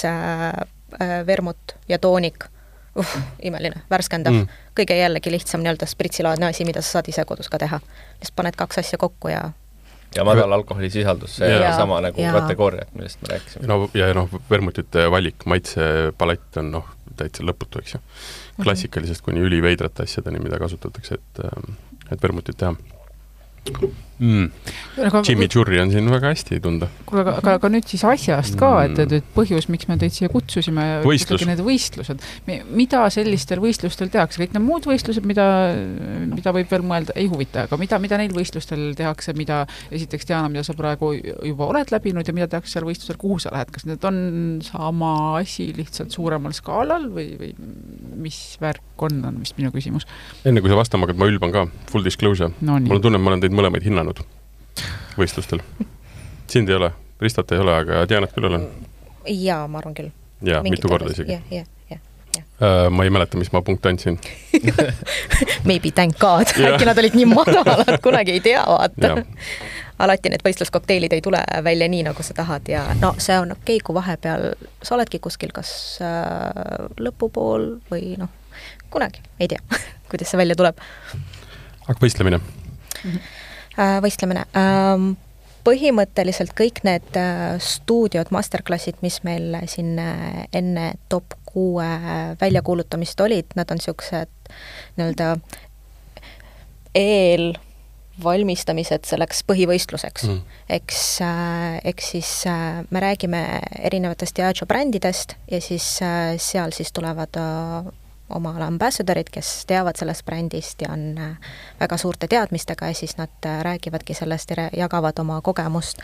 vermut ja toonik. Uh, imeline, värskendav. Mm. Kõige jällegi lihtsam nii-öelda spritsilaadne asi, mida sa saad ise kodus ka teha. Lihtsalt paned kaks asja kokku ja... Ja madal alkoholisisaldus, see ja, sama nagu ja. Kategooria, millest me rääkisime. No, ja noh, vermutite valik, maitse palett on noh, täitsa lõputu, eks ju. Klassikalisest kuni üliveidrate asjadeni, mida kasutatakse, et, et vermutit teha. Mm. Chimichurri on siin väga hästi tunda. Aga, aga, aga nüüd siis asjast ka, et, et, et põhjus, miks me teid siia kutsusime, Võistlus. need võistlused. Mida sellistel võistlustel tehakse? Kõik need muud võistlused, mida, mida võib veel mõelda, ei huvita, aga mida, mida neil võistlustel tehakse, mida esiteks Diana, mida sa praegu juba oled läbinud ja mida tehakse seal võistlusel, kuhu sa lähed? Kas need on sama asi lihtsalt suuremal skaalal või, või mis värk on, on vist minu küsimus? Enne kui sa vastama, ma ülban ka, full disclosure. No, mul on tunne, ma olen teid mõlemaid hinnanud võistlustel. Sind ei ole, Ristat ei ole, aga Dianat küll olen. Jaa, ma arvan küll. Jaa, mitu korda isegi. Ja, ja, ja, ja. Uh, ma ei mäleta, mis ma punkt andsin. Maybe thank God. Äkki nad olid nii madalad, kunagi ei tea, vaata. Alati need võistluskokteilid ei tule välja nii, nagu sa tahad ja no see on okei, kui vahepeal sa oledki kuskil kas äh, lõpupool või noh, kunagi, ei tea, kuidas see välja tuleb. Aga võistlemine? Äh, võistlemine. Ähm, põhimõtteliselt kõik need äh, stuudiod, masterclassid, mis meil siin äh, enne top kuue väljakuulutamist olid, nad on siuksed nii-öelda eel valmistamised selleks põhivõistluseks. Mm. Eks, äh, eks siis äh, me räägime erinevatest Diageo brändidest ja siis äh, seal siis tulevad äh, oma ambassadorid, kes teavad sellest brändist ja on väga suurte teadmistega ja siis nad räägivadki sellest ja jagavad oma kogemust.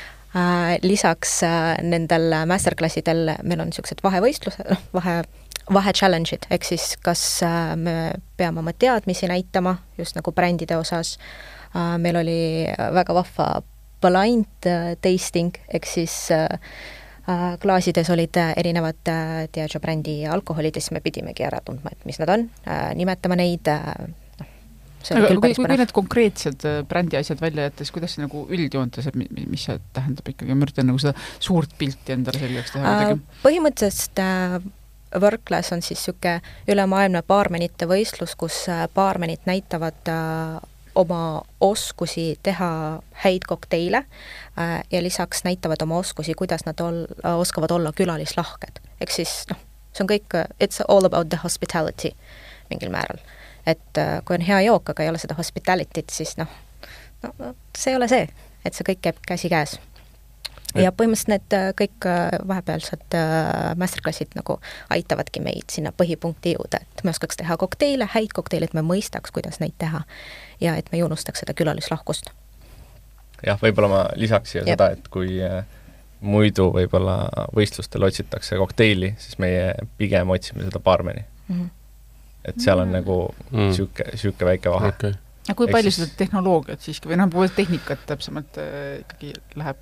Lisaks nendel masterclassidel meil on niisugused vahevõistlused, vahe, vahe challenge'id, ehk siis kas me peame oma teadmisi näitama just nagu brändide osas. Meil oli väga vahva blind tasting, ehk siis klaasides olid erinevad Diageo brändi alkoholid ja siis me pidimegi ära tundma, et mis nad on, nimetama neid. No, aga kui, kui need konkreetsed brändi asjad välja jättes, kuidas see nagu üldjoontes, et mis see tähendab ikkagi? Ma üritan nagu seda suurt pilti endale selgeks teha. Äh, põhimõtteliselt äh, Workclass on siis siuke ülemaailmne baarmenite võistlus, kus baarmenid näitavad äh, oma oskusi teha häid kokteile äh, ja lisaks näitavad oma oskusi, kuidas nad ol, oskavad olla külalislahked. Ehk siis, noh, see on kõik, it's all about the hospitality mingil määral. Et äh, kui on hea jook, aga ei ole seda hospitalityt, siis noh, no, see ei ole see, et see kõik käib käsi käes. Ja põhimõtteliselt need kõik vahepealsed masterclassid nagu aitavadki meid sinna põhipunkti jõuda, et me oskaks teha kokteile, häid kokteile, et me mõistaks, kuidas neid teha ja et me ei unustaks seda külalislahkust. Jah, võib-olla ma lisaks siia seda, et kui muidu võib-olla võistlustel otsitakse kokteili, siis meie pigem otsime seda baarmeni. Mm-hmm. Et seal on nagu mm. siuke, siuke väike vahe. Okay. Ja kui palju seda tehnoloogiat siiski või noh, tehnikat täpsemalt äh, ikkagi läheb?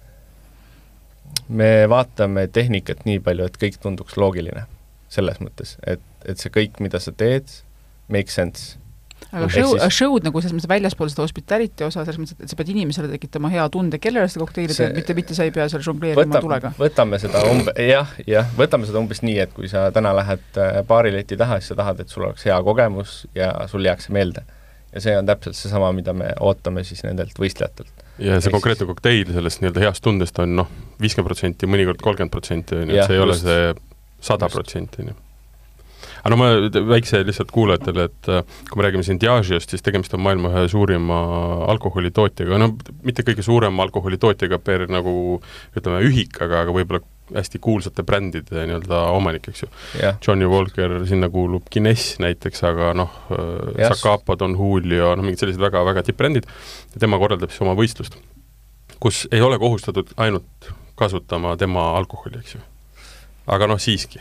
Me vaatame tehnikat nii palju, et kõik tunduks loogiline selles mõttes, et, et see kõik, mida sa teed, make sense. aga show, siis... show'd nagu selles mõttes väljaspool seda hospitality osa, selles mõttes, et sa pead inimesele tekitama hea tunde, kellele seda kokteili see... teed, mitte, mitte sa ei pea seal žongleerima tulega. Võtame seda umbe... jah, jah, võtame seda umbes nii, et kui sa täna lähed baarileti taha, siis sa tahad, et sul oleks hea kogemus ja sul jääks see meelde. Ja see on täpselt seesama, mida me ootame siis nendelt võistlejatelt. Ja see konkreetne kokteil sellest nii-öelda heast tundest on noh, viiskümmend protsenti, mõnikord kolmkümmend protsenti, see ei just, ole see sada protsenti. Aga no ma väikse lihtsalt kuulajatele, et kui me räägime siin Diageost, siis tegemist on maailma ühe suurima alkoholitootjaga, no mitte kõige suurem alkoholitootjaga per nagu ütleme ühik, aga, aga võib-olla hästi kuulsate brändide nii-öelda omanik, eks ju. Yeah. Johnny Walker, sinna kuulub Guinness näiteks, aga noh, yes. Zacapa, Don Julio, noh mingid sellised väga, väga tippbrändid, ja tema korraldab siis oma võistlust, kus ei ole kohustatud ainult kasutama tema alkoholi, eks ju. Aga noh, siiski.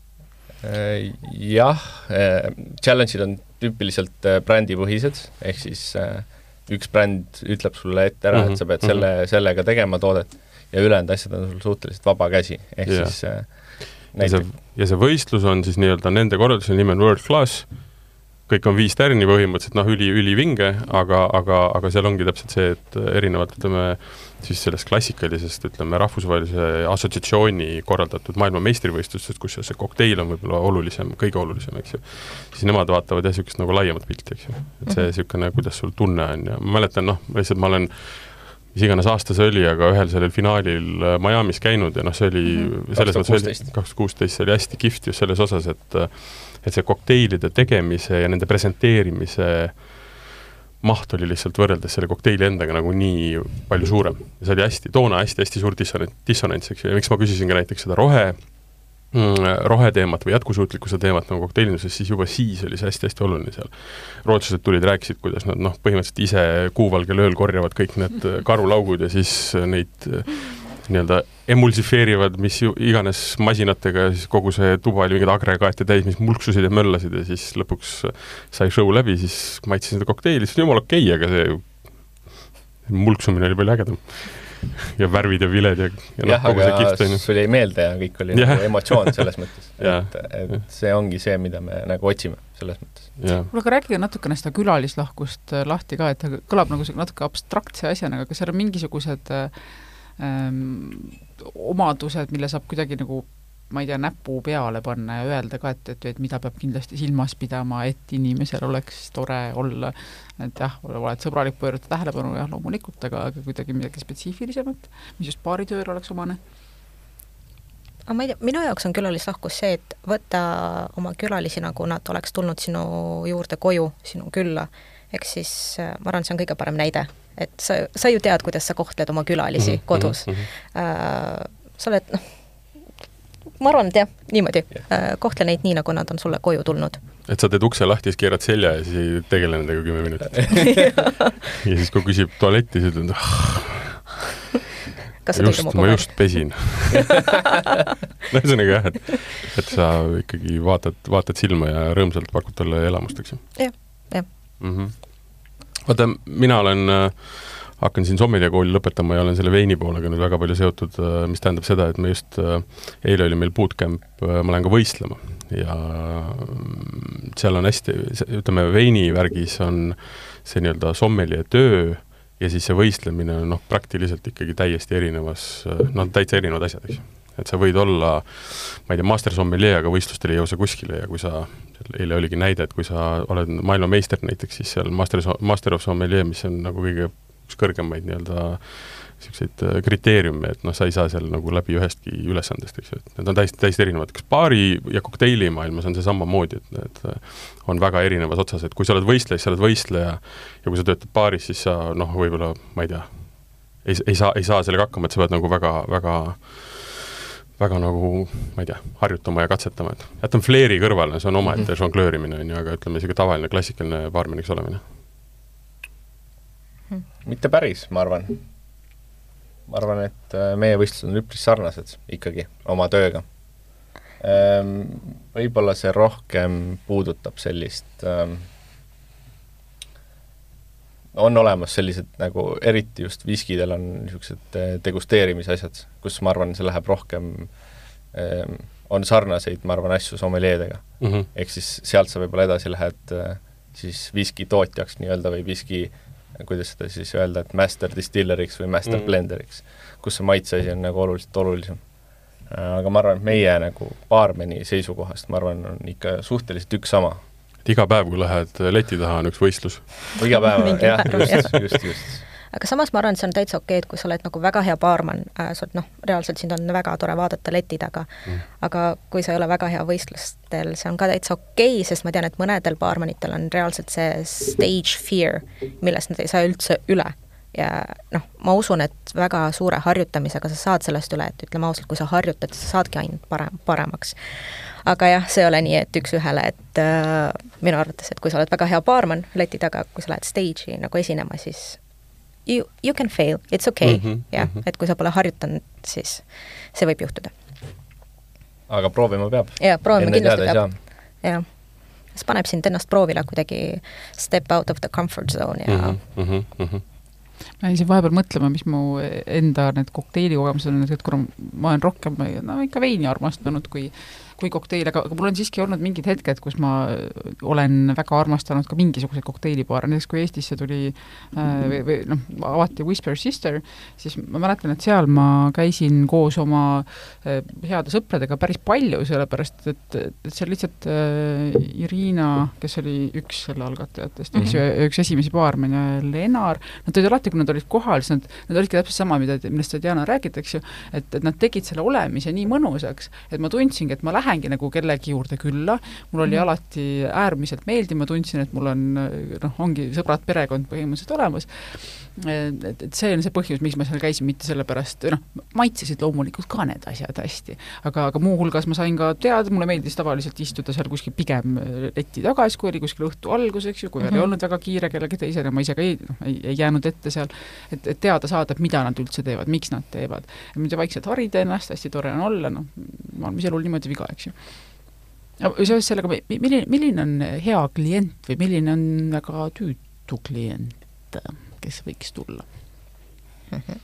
Jah, challenge'id on tüüpiliselt brändipõhised, ehk siis üks bränd ütleb sulle ette ära, mm-hmm. et sa pead selle, sellega tegema toodet ja ülejäänud asjad on sul suhteliselt vaba käsi, ehk yeah. siis ja see, ja see võistlus on siis nii-öelda nende korralduse nimi on World Class, kõik on viis tärni põhimõtteliselt, noh, üli, üli vinge, aga, aga, aga seal ongi täpselt see, et erinevalt, ütleme, siis sellest klassikalisest, ütleme, rahvusvahelise assotsiatsiooni korraldatud maailma meistrivõistlustest, kus see kokteil on võib-olla olulisem, kõige olulisem, eks ju, siis nemad vaatavad jah, niisugust nagu laiemat pilti, eks ju. Et see niisugune, kuidas sul tunne on ja ma mäletan, noh, lihtsalt ma olen mis iganes aasta see oli, aga ühel sellel finaalil Miami's käinud ja noh, see oli mm-hmm. selles mõttes kaks tuhat kuusteist see oli hästi kihvt just selles osas, et et see kokteilide tegemise ja nende presenteerimise maht oli lihtsalt võrreldes selle kokteili endaga nagu nii palju suurem. Ja see oli hästi, toona hästi-hästi suur dissonants, eks ju, ja miks ma küsisin ka näiteks seda rohe, roheteemat või jätkusuutlikkuse teemat nagu kokteilinduses, siis juba siis oli see hästi-hästi oluline seal. Rootslased tulid, rääkisid, kuidas nad noh, põhimõtteliselt ise kuuvalgel ööl korjavad kõik need karulaugud ja siis neid nii-öelda emulsifeerivad, mis ju iganes masinatega ja siis kogu see tuba oli mingid agregaate täis, mis mulksusid ja möllasid ja siis lõpuks sai show läbi, siis maitsin seda kokteili, siis on jumal okei, aga see mulksumine oli palju ägedam. Ja värvid ja viled ja, ja jah, noh, aga see sul jäi meelde ja kõik oli yeah. nagu emotsioon selles mõttes. yeah. et, et see ongi see, mida me nagu otsime selles mõttes. Yeah. Mul aga rääkige natukene seda külalislahkust lahti ka, et ta kõlab nagu natuke abstraktse asjana, aga seal on mingisugused ähm, omadused, mille saab kuidagi nagu ma ei tea, näpu peale panna ja öelda ka, et, et, et mida peab kindlasti silmas pidama, et inimesel oleks tore olla, et jah, oled sõbralik, pöörata tähelepanu, jah, loomulikult, aga, aga kuidagi midagi spetsiifilisemat, mis just baaritööl oleks omane? Aga ma ei tea, minu jaoks on külalislahkus see, et võtta oma külalisi, nagu nad oleks tulnud sinu juurde koju, sinu külla, eks siis ma arvan, see on kõige parem näide, et sa, sa ju tead, kuidas sa kohtled oma külalisi mm-hmm, kodus. Mm-hmm. Äh, sa oled, noh, ma arvan, et jah, niimoodi. Yeah. Kohtle neid nii, nagu nad on sulle koju tulnud. Et sa teed ukse lahti, siis keerad selja ja siis ei tegele nendega kümme minutit. ja siis, kui küsib tualetti, siis ütled, Kas just, ma just pesin. no see on aga jah, et, et sa ikkagi vaatad, vaatad silma ja rõõmsalt pakud talle elamust, eks ju? Jah, jah. Mm-hmm. Vaata, mina olen hakkan siin sommelier kooli lõpetama ja olen selle veini poolega nüüd väga palju seotud, mis tähendab seda, et me just, eile oli meil bootcamp, ma lähen ka võistlema ja seal on hästi, ütleme, veinivärgis on see nii-öelda sommelier töö ja siis see võistlemine on noh, praktiliselt ikkagi täiesti erinevas, noh, täitsa erinevad asjad, eks. Et sa võid olla, ma ei tea, master sommelier, aga võistlustel ei jõu sa kuskile ja kui sa, eile oligi näide, et kui sa oled maailma meister näiteks, siis seal master, master of sommelier, mis on nagu kõige üks kõrgemaid nii-öelda selliseid kriteeriume, et noh, sa ei saa seal nagu läbi ühestki ülesandest, eks ju, et need on täiesti, täiesti erinevad. Kas baari ja kokteili maailmas on see sama moodi, et need on väga erinevas otsas, et kui sa oled võistleja, siis sa oled võistleja ja kui sa töötad baaris, siis sa noh, võib-olla, ma ei tea, ei, ei, saa, ei saa sellega hakkama, et sa pead nagu väga, väga väga nagu, ma ei tea, harjutama ja katsetama, et jätan fleeri kõrvale, see on omaette mm-hmm. žonglöörimine, on ju, aga ütleme, isegi tavaline klassikaline baarmeniks olemine. Mitte päris, ma arvan. Ma arvan, et meie võistlused on üpris sarnased ikkagi oma tööga. Võib-olla see rohkem puudutab sellist, on olemas sellised nagu, eriti just viskidel on niisugused degusteerimise asjad, kus ma arvan, see läheb rohkem, on sarnaseid, ma arvan, asju sommeliedega. Mm-hmm. Ehk siis sealt sa võib-olla edasi lähed siis viski tootjaks nii-öelda või viski, kuidas seda siis öelda, et master distilleriks või master mm. blenderiks, kus see maitseasi on nagu oluliselt olulisem. Aga ma arvan, et meie nagu baarmeni seisukohast, ma arvan, on ikka suhteliselt üks sama. Et iga päev, kui lähed leti taha, on üks võistlus. Iga päev, jah, just, just, just. Aga samas ma arvan, et see on täitsa okei, et kui sa oled nagu väga hea baarman, äh, sa oled, noh, reaalselt sind on väga tore vaadata leti taga, mm. aga kui sa ei ole väga hea võistlustel, see on ka täitsa okei, sest ma tean, et mõnedel baarmanitel on reaalselt see stage fear, millest nad ei saa üldse üle. Ja noh, ma usun, et väga suure harjutamisega sa saad sellest üle, et ütleme ausalt, kui sa harjutad, sa saadki ainult parem, paremaks. Aga jah, see ei ole nii, et üks ühele, et äh, minu arvates, et kui sa oled väga hea baarman leti taga, kui sa lähed stage'i nagu esinema, siis you, you can fail, it's okay. Mm-hmm, jah, mm-hmm. Et kui sa pole harjutanud, siis see võib juhtuda. Aga proovima peab. Ja, proovima kindlasti peab. Ja. See paneb sind ennast proovile kuidagi step out of the comfort zone ja mm-hmm, mm-hmm. Ma jäin siin vahepeal mõtlema, mis mu enda need kokteilikogemused on, et kuna ma olen rohkem, no ikka veini armastanud kui kui kokteil, aga, aga mul on siiski olnud mingid hetked, kus ma olen väga armastanud ka mingisuguseid kokteilipaare, näiteks kui Eestisse tuli äh, või, või noh, avati Whisper Sister, siis ma mäletan, et seal ma käisin koos oma äh, heade sõpradega päris palju, sellepärast, et, et seal lihtsalt äh, Irina, kes oli üks selle algatajatest, üks, mm-hmm. üks esimesi baarmen ja Lenar, nad olid alati, kui nad olid kohal, siis nad, nad olidki täpselt sama, mida, millest sa Diana räägitakse, et, et nad tegid selle olemise nii mõnusaks, et ma tundsingi, et ma lähengi nagu kellegi juurde külla, mul oli mm. alati äärmiselt meeldiv, ma tundsin, et mul on, noh, ongi sõbrad perekond põhimõtteliselt olemas, et, et see on see põhjus, miks ma seal käisin, mitte sellepärast, noh, maitsesid loomulikult ka need asjad hästi, aga, aga muu hulgas ma sain ka teada, mulle meeldis tavaliselt istuda seal kuskil pigem leti tagas, kui oli kuskil õhtu algus, eks ju, kui mm-hmm. veel ei olnud väga kiire kellegi teisele, ma ise ka ei, no, ei, ei jäänud ette seal, et, et teada saada, mida nad üldse teevad, miks nad teevad. Ja mida vaikselt harida ennast, hästi tore on olla, noh, ma olen mis elul niimoodi viga, eks ju. Seoses sellega, milline, milline on hea klient või milline on väga tüütu klient, kes võiks tulla? Mm-hmm.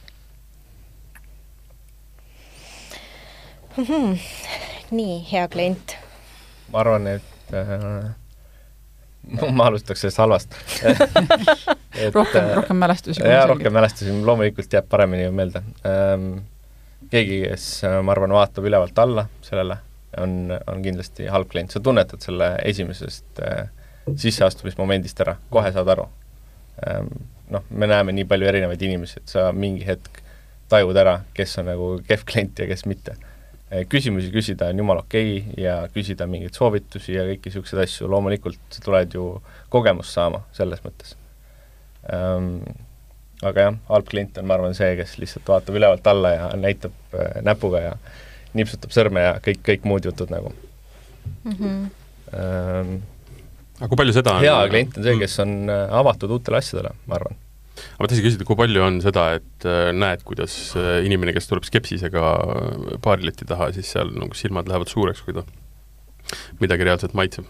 Mm-hmm. Nii, hea klient. Ma arvan, et äh, ma alustaks sellest halvast. et, rohkem, rohkem mälestusi. Jaa, rohkem mälestusi, loomulikult jääb paremini meelde. Ähm, keegi, kes, ma arvan, vaatab ülevalt alla sellele, on, on kindlasti halb klient. Sa tunnetad selle esimesest äh, sisseastumismomendist ära, kohe saad aru. Ähm, noh, me näeme nii palju erinevaid inimesi, et sa mingi hetk tajud ära, kes on nagu kehv klient ja kes mitte. Äh, küsimusi küsida on jumal okei ja küsida mingeid soovitusi ja kõiki niisuguseid asju. Loomulikult tuled ju kogemust saama selles mõttes. Ähm, aga jah, halb klient on, ma arvan, see, kes lihtsalt vaatab ülevalt alla ja näitab äh, näpuga ja nipsutab sõrme ja kõik, kõik muud jutud nagu. Mm-hmm. Ähm, aga kui palju seda on? Hea klient on see, kes on avatud uutele asjadele, ma arvan. Aga ma tahtsin küsida, kui palju on seda, et näed, kuidas inimene, kes tuleb skepsisega baarileti taha, siis seal nagu silmad lähevad suureks, kui ta midagi reaalselt maitseb?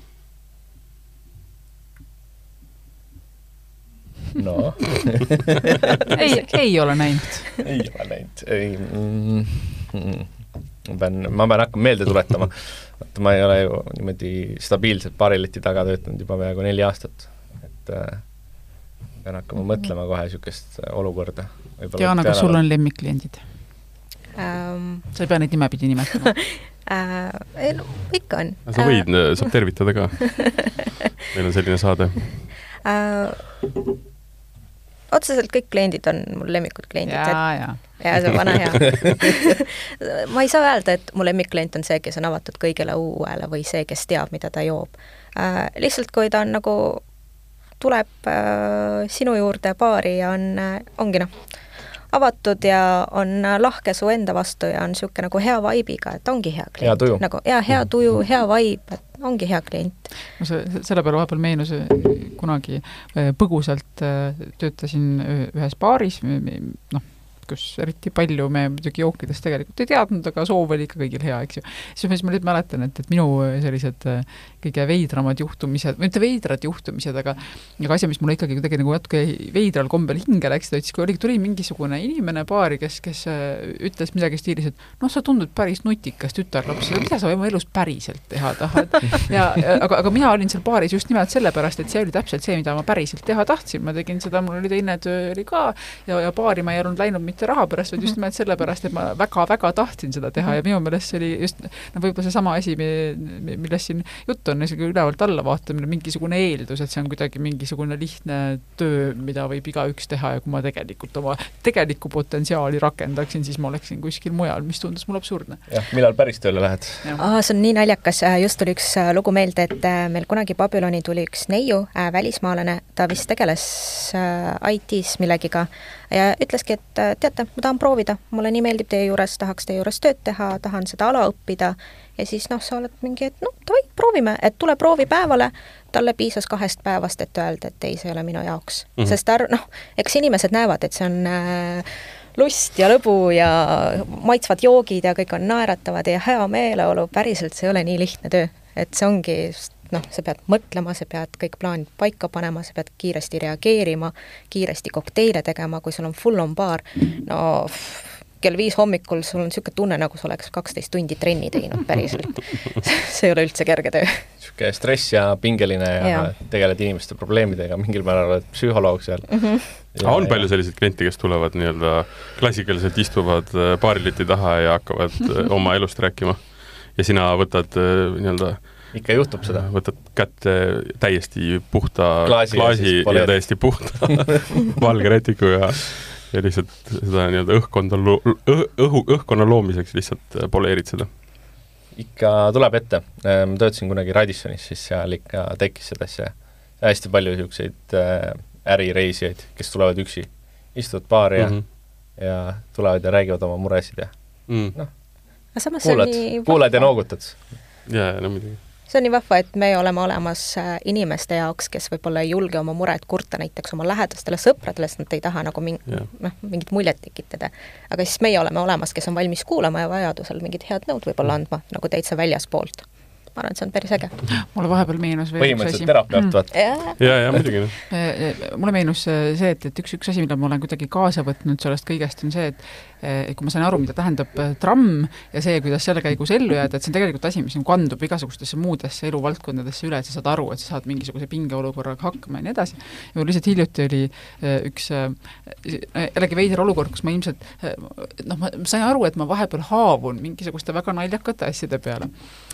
No. ei, ei ole näinud. Ei ole näinud. Ei, mm, mm. Ma pean, ma pean hakkama meelde tuletama. Ma ei ole ju niimoodi stabiilselt baarileti taga töötanud juba peaaegu neli aastat. Et äh, pean hakkama mm-hmm. mõtlema kohe niisugust olukorda. Diana, kas sul on lemmikkliendid? Um, sa ei pea neid nimepidi nimetama. uh, ei, no, ikka on. Sa võid, uh, saab tervitada ka. Meil on selline saade. Uh, otseselt kõik kliendid on mul lemmikud kliendid. Jaa, jaa. Ja see on vana hea. Ma ei saa öelda, et mu lemmikklient on see, kes on avatud kõigele uuele või see, kes teab, mida ta joob. Äh, lihtsalt, kui ta on nagu, tuleb äh, sinu juurde paari ja on, ongi noh, avatud ja on lahke su enda vastu ja on niisugune nagu hea vaibiga, et ongi hea klient. Hea tuju. Nagu, ja, hea tuju, hea vaib, et ongi hea klient. No see, selle peale vahepeal meenus kunagi põgusalt töötasin ühes baaris, noh, kus eriti palju me muidugi jookidest tegelikult ei teadnud, aga soov oli ikka kõigil hea, eks ju. Siis ma nüüd mäletan, et, et minu sellised kõige veidramad juhtumised, või mitte veidrad juhtumised, aga, aga asja, mis mulle ikkagi kuidagi nagu natuke veidral kombel hinge läks, ta ütles, kui oli, tuli mingisugune inimene paari, kes, kes ütles midagi stiilis, et noh, sa tundud päris nutikas tütarlaps, mida sa oma elus päriselt teha tahad. Ja, aga, aga mina olin seal paaris just nimelt sellepärast, et see oli täpselt see, mida ma päriselt teha tahtsin. Ma tegin seda, mul oli teine töö oli ka ja, ja paari ma ei olnud läinud mitte raha pärast, vaid just nimelt sellepärast, et ma väga-väga tahtsin seda teha ja minu meelest see oli just no, võib-olla see sama asi, millest siin jutt on, isegi ülevalt alla vaatamine, mingisugune eeldus, et see on kuidagi mingisugune lihtne töö, mida võib igaüks teha ja kui ma tegelikult oma tegelikku potentsiaali rakendaksin, siis ma oleksin kuskil mujal, mis tundus mul absurdne. Jah, millal päris tööle lähed? Aa, see on nii naljakas, just tuli üks lugu meelde, et meil kunagi Babyloni tuli üks neiu, äh, välismaalane, ta vist tegeles äh, I T-s millegiga ja ütleski, et teate, ma tahan proovida, mulle nii meeldib teie juures, tahaks teie juures tööd teha, tahan seda ala õppida ja siis noh, sa oled mingi, et noh, davai, proovime, et tule proovi päevale, talle piisas kahest päevast, et öelda, et ei, see ei ole minu jaoks. Mm -hmm. Sest ar- noh, eks inimesed näevad, et see on äh, lust ja lõbu ja maitsvad joogid ja kõik on naeratavad ja hea meeleolu, päriselt see ei ole nii lihtne töö, et see ongi noh, sa pead mõtlema, sa pead kõik plaanid paika panema, sa pead kiiresti reageerima, kiiresti kokteile tegema, kui sul on full on baar, no kell viis hommikul sul on niisugune tunne, nagu sa oleks kaksteist tundi trenni teinud päriselt. See ei ole üldse kerge töö. Niisugune stress ja pingeline ja, ja. tegeled inimeste probleemidega, mingil määral oled psühholoog seal. Mm -hmm. ja, on ja. palju selliseid kliente, kes tulevad nii-öelda klassikaliselt istuvad baariliti taha ja hakkavad oma elust rääkima ja sina võtad nii-öelda ikka juhtub seda. Võtad kätte täiesti puhta klaasi, klaasi ja, ja täiesti puhta valge rätiku ja, ja lihtsalt seda nii-öelda õhkonda lo- õhu, õhkonna loomiseks lihtsalt poleerid seda. Ikka tuleb ette. Ma töötasin kunagi Radisonis, siis seal ikka tekkis seda asja. Hästi palju niisuguseid ärireisijaid, kes tulevad üksi. Istuvad baari ja, mm -hmm. ja tulevad ja räägivad oma muresid ja mm. noh, kuulad, kuulad ja noogutad. Jaa, no midagi. See on nii vahva, et me oleme olemas inimeste jaoks, kes võib-olla ei julge oma mured kurta näiteks oma lähedastele sõpradele, sest nad ei taha nagu ming- yeah. noh, mingit muljet tekitada. Aga siis meie oleme olemas, kes on valmis kuulama ja vajadusel mingid head nõud võib-olla andma, nagu täitsa väljaspoolt. Ma arvan, et see on päris äge. Mulle vahepeal meenus veel üks asi. Põhimõtteliselt terapeut, vaat. Ja, ja, muidugi. Mulle meenus see, et, et üks, üks asi, mida ma olen kuidagi kaasa võtnud sellest kõigest, on see, et kui ma sain aru, mida tähendab tramm ja see, kuidas selle käigus ellu jääda, et see on tegelikult asi, mis kandub igasugustesse muudesse eluvaldkondadesse üle, et sa saad aru, et sa saad mingisuguse pingeolukorraga hakkama ja nii edasi. Ja lihtsalt hiljuti oli üks jällegi veider olukord, kus ma ilmselt noh, ma sain aru, et ma vahepeal haavun mingisuguste väga naljakate asjade peale.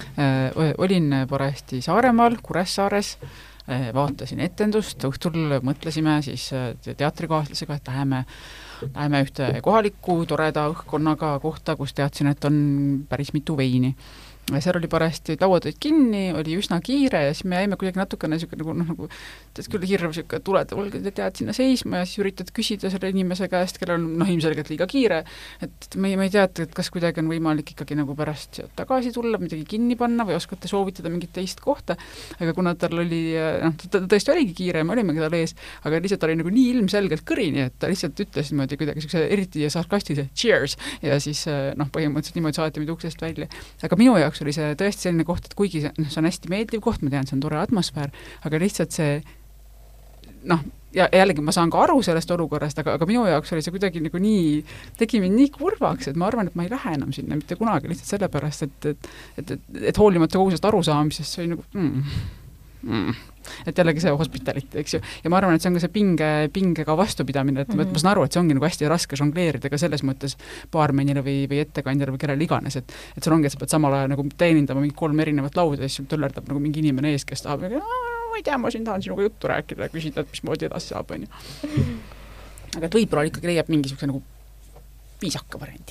Olin parajasti Saaremaal, Kuressaares, vaatasin etendust, õhtul mõtlesime siis teatrikaaslasega, et läheme Läheme ühte kohaliku toreda õhkonnaga kohta, kus teadsin, et on päris mitu veini. Seal oli parajasti lauatöid kinni, oli üsna kiire ja siis me jäime kuidagi natukene niisugune nagu, noh, nagu tead küll hirm niisugune, tuled, tead sinna seisma ja siis üritad küsida selle inimese käest, kellel on noh, ilmselgelt liiga kiire, et me ei, me ei teata, et kas kuidagi on võimalik ikkagi nagu pärast tagasi tulla, midagi kinni panna või oskate soovitada mingit teist kohta, aga kuna tal oli, noh, ta tõesti oligi kiire ja me olimegi tal ees, aga lihtsalt oli nagu nii ilmselgelt kõrini, et ta lihtsalt ütles niimoodi kuidagi niisuguse eriti sarkastilise cheers ja siis noh, põhimõtteliselt niimoodi saati meid uksest välja. Aga minu jaoks oli see tõesti selline koht, et kuigi see, no, see on hästi meeldiv koht, ma tean, see on tore atmosfäär, aga lihtsalt see noh, ja jällegi ma saan ka aru sellest olukorrast, aga, aga minu jaoks oli see kuidagi nagu nii, tegi mind nii kurvaks, et ma arvan, et ma ei lähe enam sinna mitte kunagi lihtsalt sellepärast, et, et, et, et, et hoolimata kogu sellest arusaamisest see oli nagu mm, mm. et jällegi see hospitality, eks ju. Ja ma arvan, et see on ka see pinge, pingega vastupidamine, et mm -hmm. ma saan aru, et see ongi nagu hästi raske žongleerida ka selles mõttes baarmenile või, või ettekandjale või kellele iganes, et, et sul ongi, et sa pead samal ajal nagu teenindama mingi kolm erinevat lauda ja siis tõllerdab nagu mingi inimene ees, kes tahab nagu, ma ei tea, ma siin tahan sinuga juttu rääkida ja küsida, et mismoodi edasi saab, on ju. Aga et võib-olla ikkagi leiab mingisuguse nagu viisaka variandi.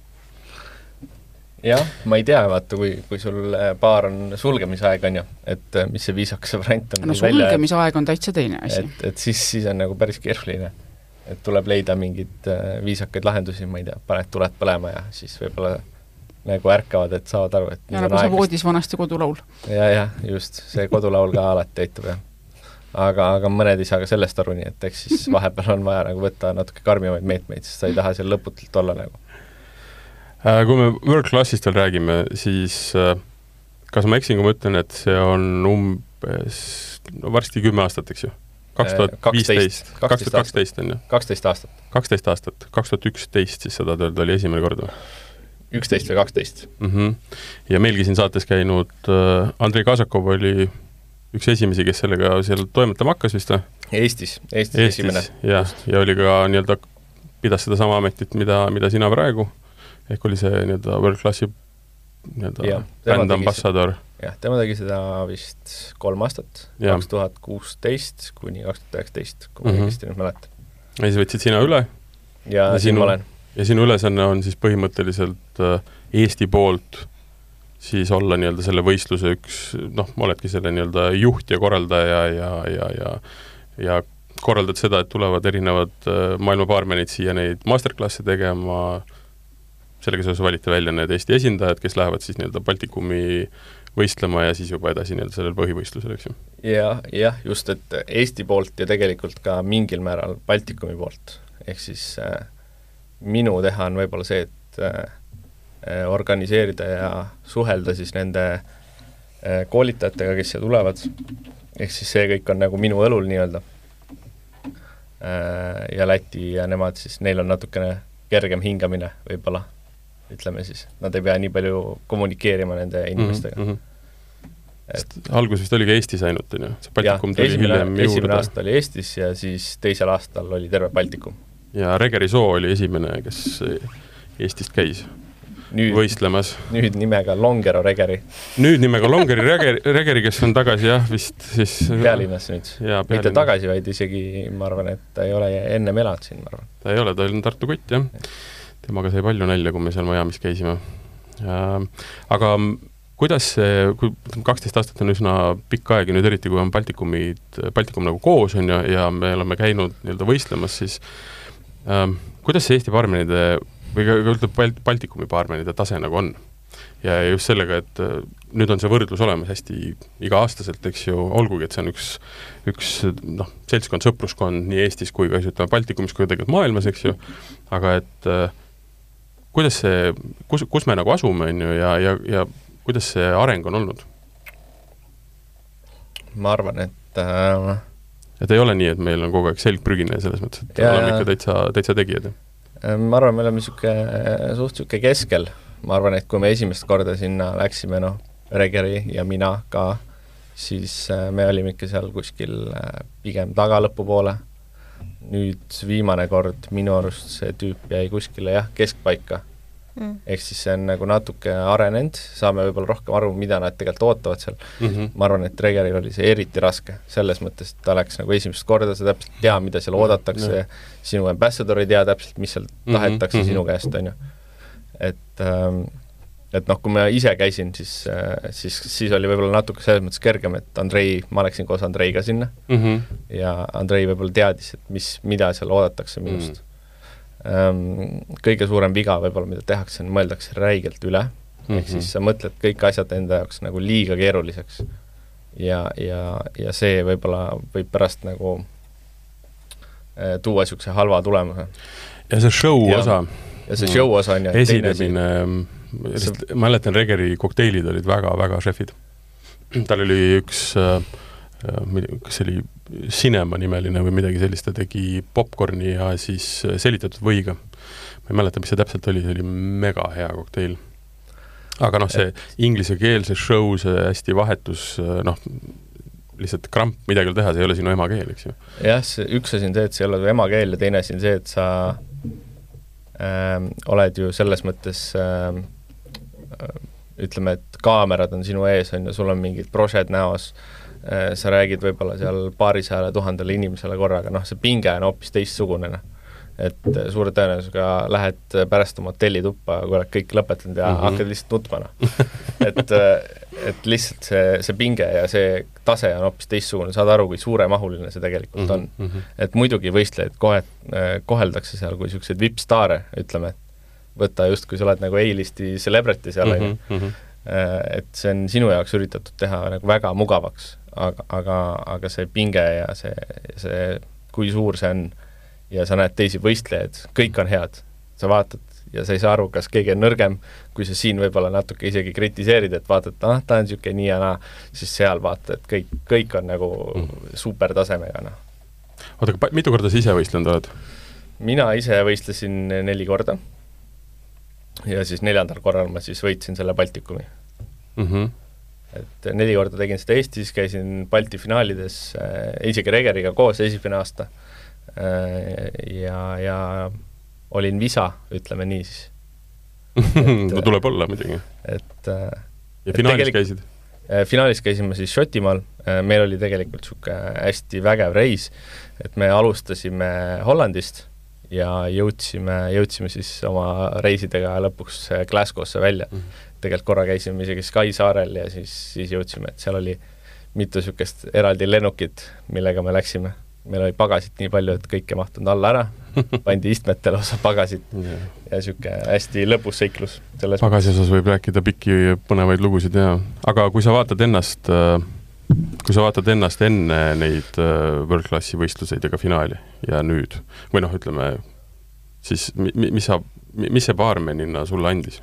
Jah, ma ei tea, vaata, kui, kui sul baar on sulgemisaeg, on ju, et mis see viisakas variant on. No sulgemisaeg on täitsa teine asi. Et, et siis, siis on nagu päris keeruline. Et tuleb leida mingid viisakaid lahendusi, ma ei tea, paned tuled põlema ja siis võib-olla nagu ärkavad, et saavad aru, et ja nagu see voodis vanasti kodulaul. Ja, ja, just, see kodulaul ka alati eitab, jah. aga, aga mõned ei saa ka sellest aru, nii et eks siis vahepeal on vaja nagu võtta natuke karmimaid meetmeid, sest sa ei taha seal lõputult olla nagu. Kui me World Classist veel räägime, siis kas ma eksin, kui ma ütlen, et see on umbes no, varsti kümme aastat, eks ju? kaks tuhat viisteist, kaks tuhat kaksteist on ju? kaksteist aastat. kaksteist aastat, kaks tuhat üksteist siis seda tööd oli esimene kord või? üksteist või kaksteist. Mm-hmm. Ja meilgi siin saates käinud uh, Andrei Kasakov oli üks esimesi, kes sellega seal toimetama hakkas vist või? Eestis, Eestis, Eestis esimene. Ja, ja oli ka nii-öelda, pidas seda sama ametit, mida, mida sina praegu, ehk oli see nii-öelda World Classi nii-öelda bänd ambassador. Jah, tema tegi seda vist kolm aastat, kaks tuhat kuusteist kuni kaks tuhat üheksateist, kui ma mm-hmm. õigesti nüüd mäletan. Ja siis võtsid sina üle? Ja, ja siin ma olen. Ja sinu ülesanne on siis põhimõtteliselt Eesti poolt siis olla nii-öelda selle võistluse üks, noh, ma oledki selle nii-öelda juht ja korraldaja ja, ja, ja, ja korraldad seda, et tulevad erinevad maailma baarmenid siia neid masterklasse tegema, sellega seoses valite välja need Eesti esindajad, kes lähevad siis nii-öelda Baltikumi võistlema ja siis juba edasi nii-öelda sellel põhivõistlusel, eks ju? Ja, jah, just, et Eesti poolt ja tegelikult ka mingil määral Baltikumi poolt. Ehk siis äh, minu teha on võib-olla see, et äh, organiseerida ja suhelda siis nende äh, koolitajatega, kes siia tulevad. Ehk siis see kõik on nagu minu õlul nii-öelda. Äh, ja Läti ja nemad siis, neil on natukene kergem hingamine võib-olla, ütleme siis. Nad ei pea nii palju kommunikeerima nende inimestega. Mm-hmm. Et, algus vist oli ka Eestis ainult, on ju? See Baltikum tuli esimene, hiljem juurde. Esimene aasta oli Eestis ja siis teisel aastal oli terve Baltikum. Ja Regeri Soo oli esimene, kes Eestist käis nüüd, võistlemas. Nüüd nimega Longero Regeri. Nüüd nimega Longeri Regeri, Regeri, kes on tagasi, jah, vist siis... Pealinnas nüüd. Ja, mitte tagasi, vaid isegi, ma arvan, et ta ei ole ennem elanud siin, ma arvan. Ta ei ole, ta on Tartu Kutt, jah. Temaga sai palju nälja, kui me seal Miamis käisime. Ja, aga kuidas see, kui kaksteist aastat on üsna pikk aeg ja nüüd eriti, kui on Baltikumid, Baltikum nagu koos on ja, ja me oleme käinud nii-öelda võistlemas, siis ähm, kuidas see Eesti baarmenide või ka ütleb Baltikumi baarmenide tase nagu on? Ja just sellega, et nüüd on see võrdlus olemas hästi iga-aastaselt, eks ju, olgugi, et see on üks, üks noh, seltskond, sõpruskond nii Eestis kui ka ütleme, Baltikumis kui tegelikult maailmas, eks ju, aga et äh, kuidas see, kus, kus me nagu asume on ju ja, ja, ja kuidas see areng on olnud? Ma arvan, et äh... et ei ole nii, et meil on kogu aeg selgprügine selles mõttes, et ja, oleme ikka täitsa, täitsa tegijad. Ma arvan, me oleme suke, suht suke keskel. Ma arvan, et kui me esimest korda sinna läksime, noh, Regeri ja mina ka, siis me olime ikka seal kuskil pigem taga lõpupoole. Nüüd viimane kord minu arust see tüüp jäi kuskile, jah, keskpaika. Mm. Ehk siis see on nagu natuke arenenud, saame võib-olla rohkem aru, mida nad tegelikult ootavad seal. Mm-hmm. Ma arvan, et Regeril oli see eriti raske, selles mõttes, et ta läks nagu esimest korda, sa täpselt tea, mida seal oodatakse, mm-hmm. sinu ambassador ei tea täpselt, mis seal tahetakse mm-hmm. sinu käest, on ju. Et, ähm, et noh, kui ma ise käisin, siis, äh, siis, siis oli võib-olla natuke selles mõttes kergem, et Andrei, ma läksin koos Andreiga sinna mm-hmm. ja Andrei võib-olla teadis, et mis, mida seal oodatakse minust. Mm-hmm. Kõige suurem viga võib-olla, mida tehakse, on mõeldakse räigelt üle, mm-hmm. ehk siis sa mõtled kõik asjad enda jaoks nagu liiga keeruliseks ja, ja, ja see võib-olla võib pärast nagu äh, tuua niisuguse halva tulemuse. Ja see show ja, osa ja see show osa on ja esinemine, see... ma mäletan, Regeri kokteilid olid väga-väga šefid. Tal oli üks äh, kas see oli Cinema nimeline või midagi sellist, ta tegi popcorni ja siis selitatud võiga. Ma ei mäleta, mis see täpselt oli, see oli mega hea kokteil. Aga noh, see inglise keel, see show, see hästi vahetus, noh, lihtsalt kramp midagi teha, see ei ole sinu emakeel, eks ju? Jah, see, üks asi on see, et see ei ole emakeel ja teine asi on see, et sa ähm, oled ju selles mõttes ähm, ütleme, et kaamerad on sinu ees, on ja sul on mingid prošed näos, sa räägid võib-olla seal paarisajale tuhandele inimesele korraga, noh, see pinge on hoopis teistsugune, et suure tõenäosusega lähed pärast oma hotelli tuppa, kui oled kõik lõpetanud ja mm-hmm. hakkad lihtsalt nutma, noh. Et, et lihtsalt see, see pinge ja see tase on hoopis teistsugune, saad aru, kui suuremahuline see tegelikult on. Mm-hmm. Et muidugi võistlejaid kohe, koheldakse seal kui niisuguseid vipstaare, ütleme, et võtta just, kui sa oled nagu A-listi celebrity seal, mm-hmm. et see on sinu jaoks üritatud teha nagu väga mugavaks, aga, aga, aga see pinge ja see, see, kui suur see on ja sa näed teisi võistlejaid, kõik on head, sa vaatad ja sa ei saa aru, kas keegi on nõrgem, kui sa siin võib-olla natuke isegi kritiseerid, et vaatad, ah, ta on niisugune nii ja naa, siis seal vaata, et kõik, kõik on nagu mm. super tasemega. No. Oota, aga mitu korda sa ise võistlenud oled? Mina ise võistlesin neli korda ja siis neljandal korral ma siis võitsin selle Baltikumi. Mm-hmm. Et neli korda tegin seda Eestis, käisin Balti finaalides äh, isegi Regeriga koos esimene aasta äh, ja, ja olin visa, ütleme nii siis. Et, no tuleb olla muidugi. Et, äh, ja finaalis tegelik... käisid? Äh, finaalis käisime siis Šotimaal, äh, meil oli tegelikult siuke hästi vägev reis, et me alustasime Hollandist ja jõudsime, jõudsime siis oma reisidega lõpuks Glasgow'sse välja. Mm-hmm. Tegelikult korra käisime isegi Sky saarel ja siis, siis jõudsime, et seal oli mitu siukest eraldi lennukit, millega me läksime. Meil oli pagasit nii palju, et kõik ei mahtunud alla ära, pandi istmetele osa pagasit yeah. ja siuke hästi lõbus seiklus. Pagasi osas võib rääkida pikki põnevaid lugusid, jah. Aga kui sa vaatad ennast, kui sa vaatad ennast enne neid World Classi võistluseid ja ka finaali ja nüüd, või noh, ütleme, siis mis, sa, mis see baarmenina sulle andis?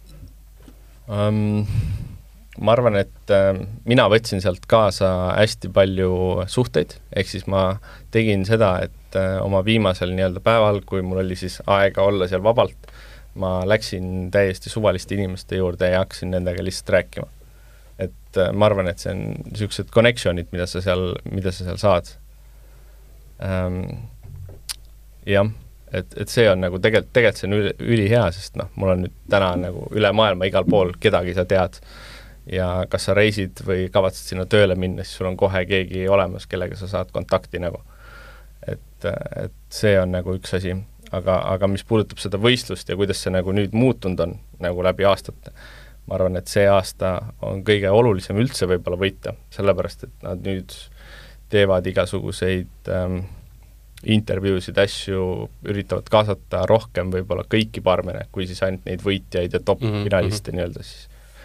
Um, ma arvan, et äh, mina võtsin sealt kaasa hästi palju suhteid, ehk siis ma tegin seda, et äh, oma viimasel nii-öelda päeval, kui mul oli siis aega olla seal vabalt, ma läksin täiesti suvaliste inimeste juurde ja hakkasin nendega lihtsalt rääkima. Et äh, ma arvan, et see on niisugused connectionid, mida sa seal, mida sa seal saad. Um, jah. Et, et see on nagu tegelikult, tegelikult see on üli, üli hea, sest noh, mul on nüüd täna nagu üle maailma igal pool kedagi sa tead ja kas sa reisid või kavatsed sinna tööle minna, siis sul on kohe keegi olemas, kellega sa saad kontakti nagu. Et, et see on nagu üks asi, aga, aga mis puudutab seda võistlust ja kuidas see nagu nüüd muutunud on nagu läbi aastate, ma arvan, et see aasta on kõige olulisem üldse võib-olla võita, sellepärast et nad nüüd teevad igasuguseid ähm, intervjuusid, asju, üritavad kaasata rohkem võib-olla kõiki barmene, kui siis ainult neid võitjaid ja top-finaliste mm-hmm. nii-öelda siis.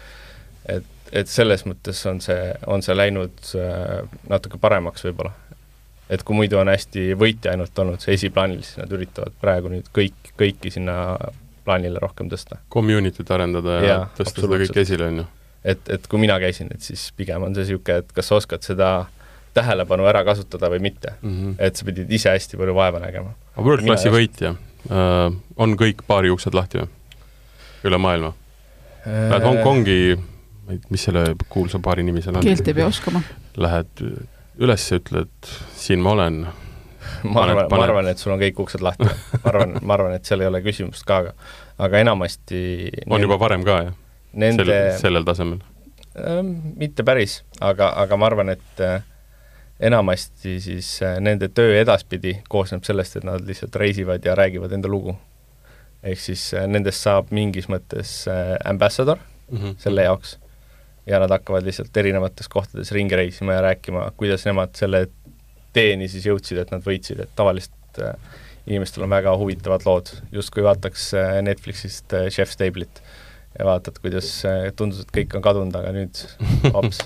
Et, et selles mõttes on see, on see läinud äh, natuke paremaks võib-olla. Et kui muidu on hästi võitja ainult olnud see esiplaanil, siis nad üritavad praegu nüüd kõik, kõiki sinna plaanile rohkem tõsta. Community't arendada ja, ja tõsta seda kõik esile, on ju. Et, et kui mina käisin, et siis pigem on see siuke, et kas sa oskad seda tähelepanu ära kasutada või mitte. Mm-hmm. Et sa pidid ise hästi palju vaeva nägema. Aga World Classi võitja, äh, on kõik paari uksed lahti või? Üle maailma? Äh... Lähed Hongkongi, mis selle kuulsa paari nimi seal on? Keelt ei pea oskama. Lähed üles ja ütled, siin ma olen. Ma arvan, ma arvan, et sul on kõik uksed lahti. Ma arvan, ma arvan, et seal ei ole küsimust ka, aga, aga enamasti... On nende, juba varem ka, jah? Nende, Sel, sellel tasemel? Äh, mitte päris, aga, aga ma arvan, et äh, enamasti siis nende töö edaspidi koosneb sellest, et nad lihtsalt reisivad ja räägivad enda lugu. Ehk siis nendest saab mingis mõttes ambassador mm-hmm. selle jaoks ja nad hakkavad lihtsalt erinevates kohtades ringi reisima ja rääkima, kuidas nemad selle teeni siis jõudsid, et nad võitsid, et tavaliselt inimestel on väga huvitavad lood, just kui vaataks Netflixist Chef Stable'it ja vaatad, kuidas tundus, et kõik on kadunud, aga nüüd hops.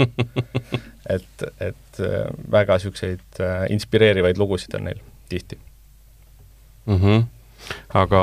et, et väga siukseid inspireerivaid lugusid on neil tihti. Mm-hmm. Aga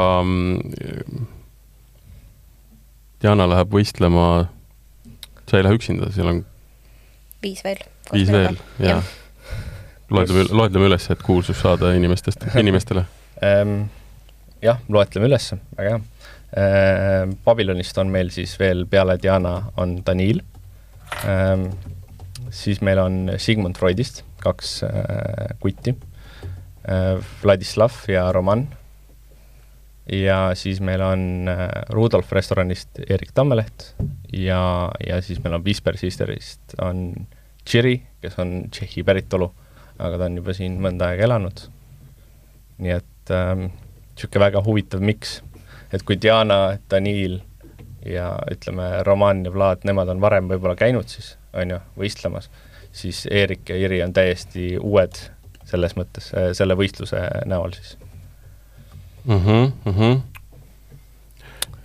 Diana läheb võistlema, sa ei lähe üksinda, seal on viis veel. Viis veel, jah. Loetleme, loetleme üles, et kuulsus saada inimestest, inimestele. Ähm, jah, loetleme üles, väga hea. Äh, Babylonist on meil siis veel peale Diana on Daniil, ähm, siis meil on Sigmund Freudist kaks äh, kutti, äh, Vladislav ja Roman ja siis meil on äh, Rudolf restoranist Erik Tammeleht ja, ja siis meil on Whisper Sisterist on Chiri, kes on Tšehhi päritolu, aga ta on juba siin mõnda aega elanud, nii et ähm, siuke väga huvitav miks. Et kui Diana, Daniil ja ütleme Roman ja Vlad, nemad on varem võib-olla käinud siis, on ju, võistlemas, siis Erik ja Iri on täiesti uued selles mõttes, selle võistluse näol siis. Mm-hmm, mm-hmm.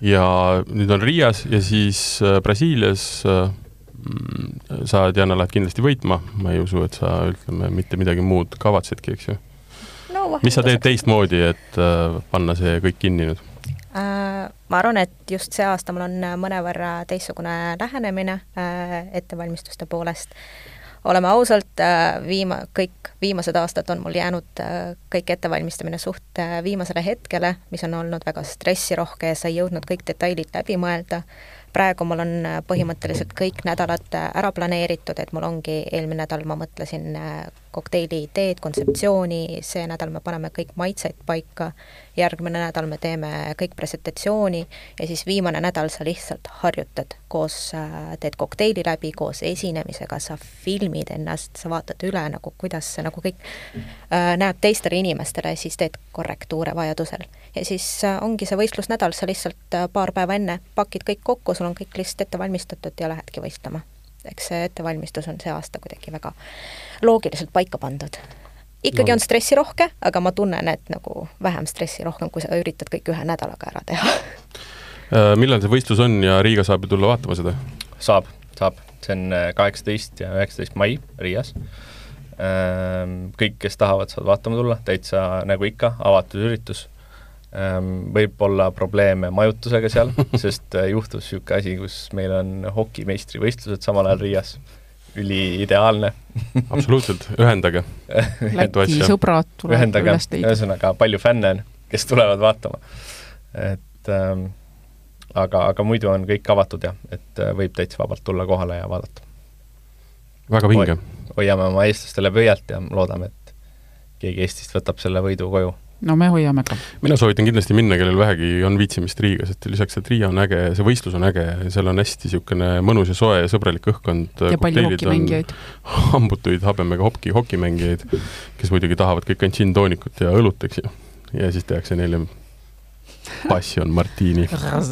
ja nüüd on Riias ja siis Brasiilias sa, Diana, lähed kindlasti võitma, ma ei usu, et sa ütleme mitte midagi muud kavatsedki, eks ju? No, mis sa teed teistmoodi, et panna see kõik kinni nüüd? Ma arvan, et just see aasta mul on mõnevõrra teistsugune lähenemine ettevalmistuste poolest. Oleme ausalt, viima, kõik viimased aastad on mul jäänud kõik ettevalmistamine suht viimasele hetkele, mis on olnud väga stressirohke ja sa ei jõudnud kõik detailid läbi mõelda. Praegu mul on põhimõtteliselt kõik nädalad ära planeeritud, et mul ongi eelmine nädal, ma mõtlesin kokteili ideed, kontseptsiooni, see nädal me paneme kõik maitseid paika, järgmine nädal me teeme kõik presentatsiooni ja siis viimane nädal sa lihtsalt harjutad koos, teed kokteili läbi, koos esinemisega, sa filmid ennast, sa vaatad üle, nagu kuidas see nagu kõik äh, näeb teistele inimestele, siis teed korrektuure vajadusel. Ja siis äh, ongi see võistlusnädal, sa lihtsalt äh, paar päeva enne pakid kõik kokku, sul on kõik lihtsalt ette valmistatud ja lähedki võistlema. Eks see ettevalmistus on see aasta kuidagi väga loogiliselt paika pandud. Ikkagi no. on stressirohke, aga ma tunnen, et nagu vähem stressirohkem, kui sa üritad kõik ühe nädalaga ära teha. Millal see võistlus on ja Riiga saab ju tulla vaatama seda? Saab, saab. See on kaheksateist ja üheksateist mai Riias. Kõik, kes tahavad, saavad vaatama tulla, täitsa nagu ikka, avatud üritus. Võib olla probleeme majutusega seal, sest juhtus siuke asi, kus meil on hokimeistri võistlused samal ajal Riias. Üli ideaalne. Absoluutselt, ühendage. Läti sõbrad tulevad ühendage, üles teid. Ühesõnaga palju fänne on, kes tulevad vaatama. Et, ähm, aga, aga muidu on kõik avatud ja, et võib täitsa vabalt tulla kohale ja vaadata. Väga vinge. Hoiame oma eestlastele pöialt ja loodame, et keegi Eestist võtab selle võidu koju. No me hoiame ka. Mina soovitan kindlasti minna, kellel vähegi on viitsimist Riigas, et lisaks, et Riia on äge, see võistlus on äge, seal on hästi siukene mõnus ja soe ja sõbralik õhkond. Ja palju hokimängijaid. Hambutuid habemega hopki, hokimängijaid, kes muidugi tahavad kõik ainult džin-toonikut ja õlut, eks ju. Ja siis tehakse neile passion martini.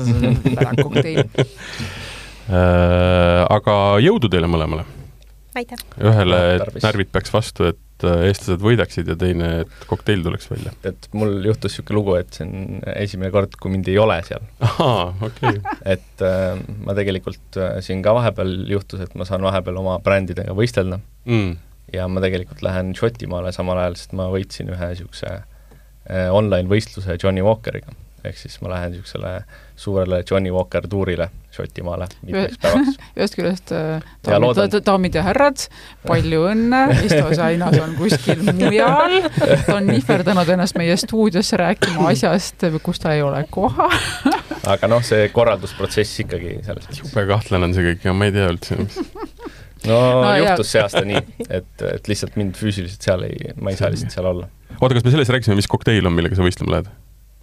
Aga jõudu teile mõlemale. Aitäh. Ühele närvid peaks vastu, et eestlased võidaksid ja teine, et kokteil tuleks välja. Et mul juhtus siuke lugu, et see on esimene kord, kui mind ei ole seal. Ahaa, okei. Okay. Et äh, ma tegelikult äh, siin ka vahepeal juhtus, et ma saan vahepeal oma brändidega võistelda. Mm. Ja ma tegelikult lähen Šotimaale samal ajal, sest ma võitsin ühe siukse äh, online võistluse Johnny Walkeriga. Ehk siis ma lähen siuksele suurele Johnny Walker tuurile Šotimaale mitmeks päevaks. Ühest küljest daamid, daamid ja härrad, palju õnne, Isto Sainas on kuskil mujal, ta on nihverdanud ennast meie stuudiosse rääkima asjast, kus ta ei ole koha. Aga noh, see korraldusprotsess ikkagi selles. Jube kahtlen on see kõik ja ma ei tea üldse. No, no juhtus jah. See aasta nii, et, et lihtsalt mind füüsiliselt seal ei, ma ei saa lihtsalt seal olla. Oota, kas me selles rääkisime, mis kokteil on, millega sa võistlema lähed?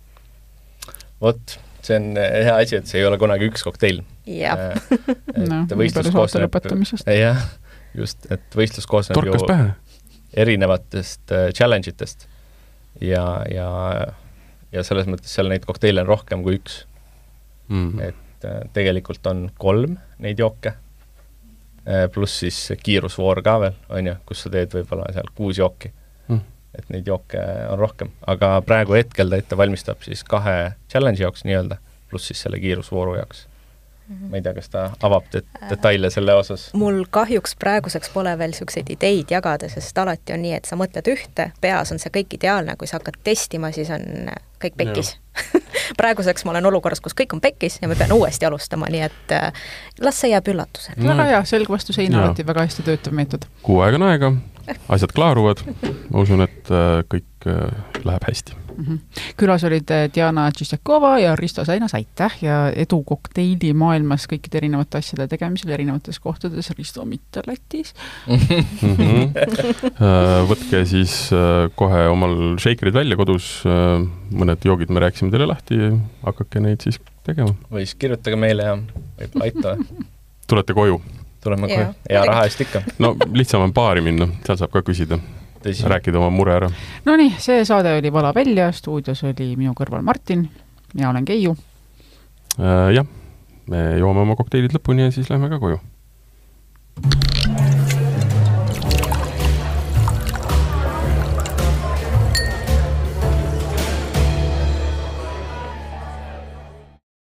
Vot, see on hea asi, et see ei ole kunagi üks kokteil. Jah. No, võistlus koosneb... Jah, just, et võistlus koosneb Torkas ju pähe. Erinevatest uh, challenge-itest ja, ja, ja selles mõttes seal neid kokteile on rohkem kui üks. Mm. Et uh, tegelikult on kolm neid jooke, uh, pluss siis kiirusvoor ka veel, on ju, kus sa teed võib-olla seal kuus jooki. Et neid jooke on rohkem, aga praegu hetkel ta ette valmistab siis kahe challenge jaoks nii-öelda, pluss siis selle kiirusvooru jaoks. Mm-hmm. Ma ei tea, kas ta avab det- detaile selle osas. Mul kahjuks praeguseks pole veel siukseid ideid jagada, sest alati on nii, et sa mõtled ühte, peas on see kõik ideaalne, kui sa hakkad testima, siis on kõik pekkis. Praeguseks ma olen olukorras, kus kõik on pekkis ja me pean uuesti alustama, nii et äh, las see jääb üllatusel. Väga hea, selg vastu seina alati väga hästi töötav meetod. Kuu aega on aega, asjad klaaruvad, ma usun, et äh, kõik äh, läheb hästi. Mm-hmm. Külas olid Diana Tšistjakova ja Risto Sainas, aitäh ja edu kokteili maailmas kõikide erinevate asjade tegemisel erinevates kohtades, Risto mitte Lätis. Mm-hmm. Võtke siis kohe omal shakerid välja kodus, mõned joogid me rääkisime teile lahti, hakake neid siis tegema. Või siis kirjutage meile ja võib laita. Tulete koju? Tuleme koju. Ja raha eest ikka. No lihtsam on baari minna, seal saab ka küsida. Tõsi. Rääkida oma mure ära. No nii, see saade oli Vala välja, stuudios oli minu kõrval Martin, mina olen Keiu. Äh, jah, me joome oma kokteilid lõpuni ja siis lähme ka koju.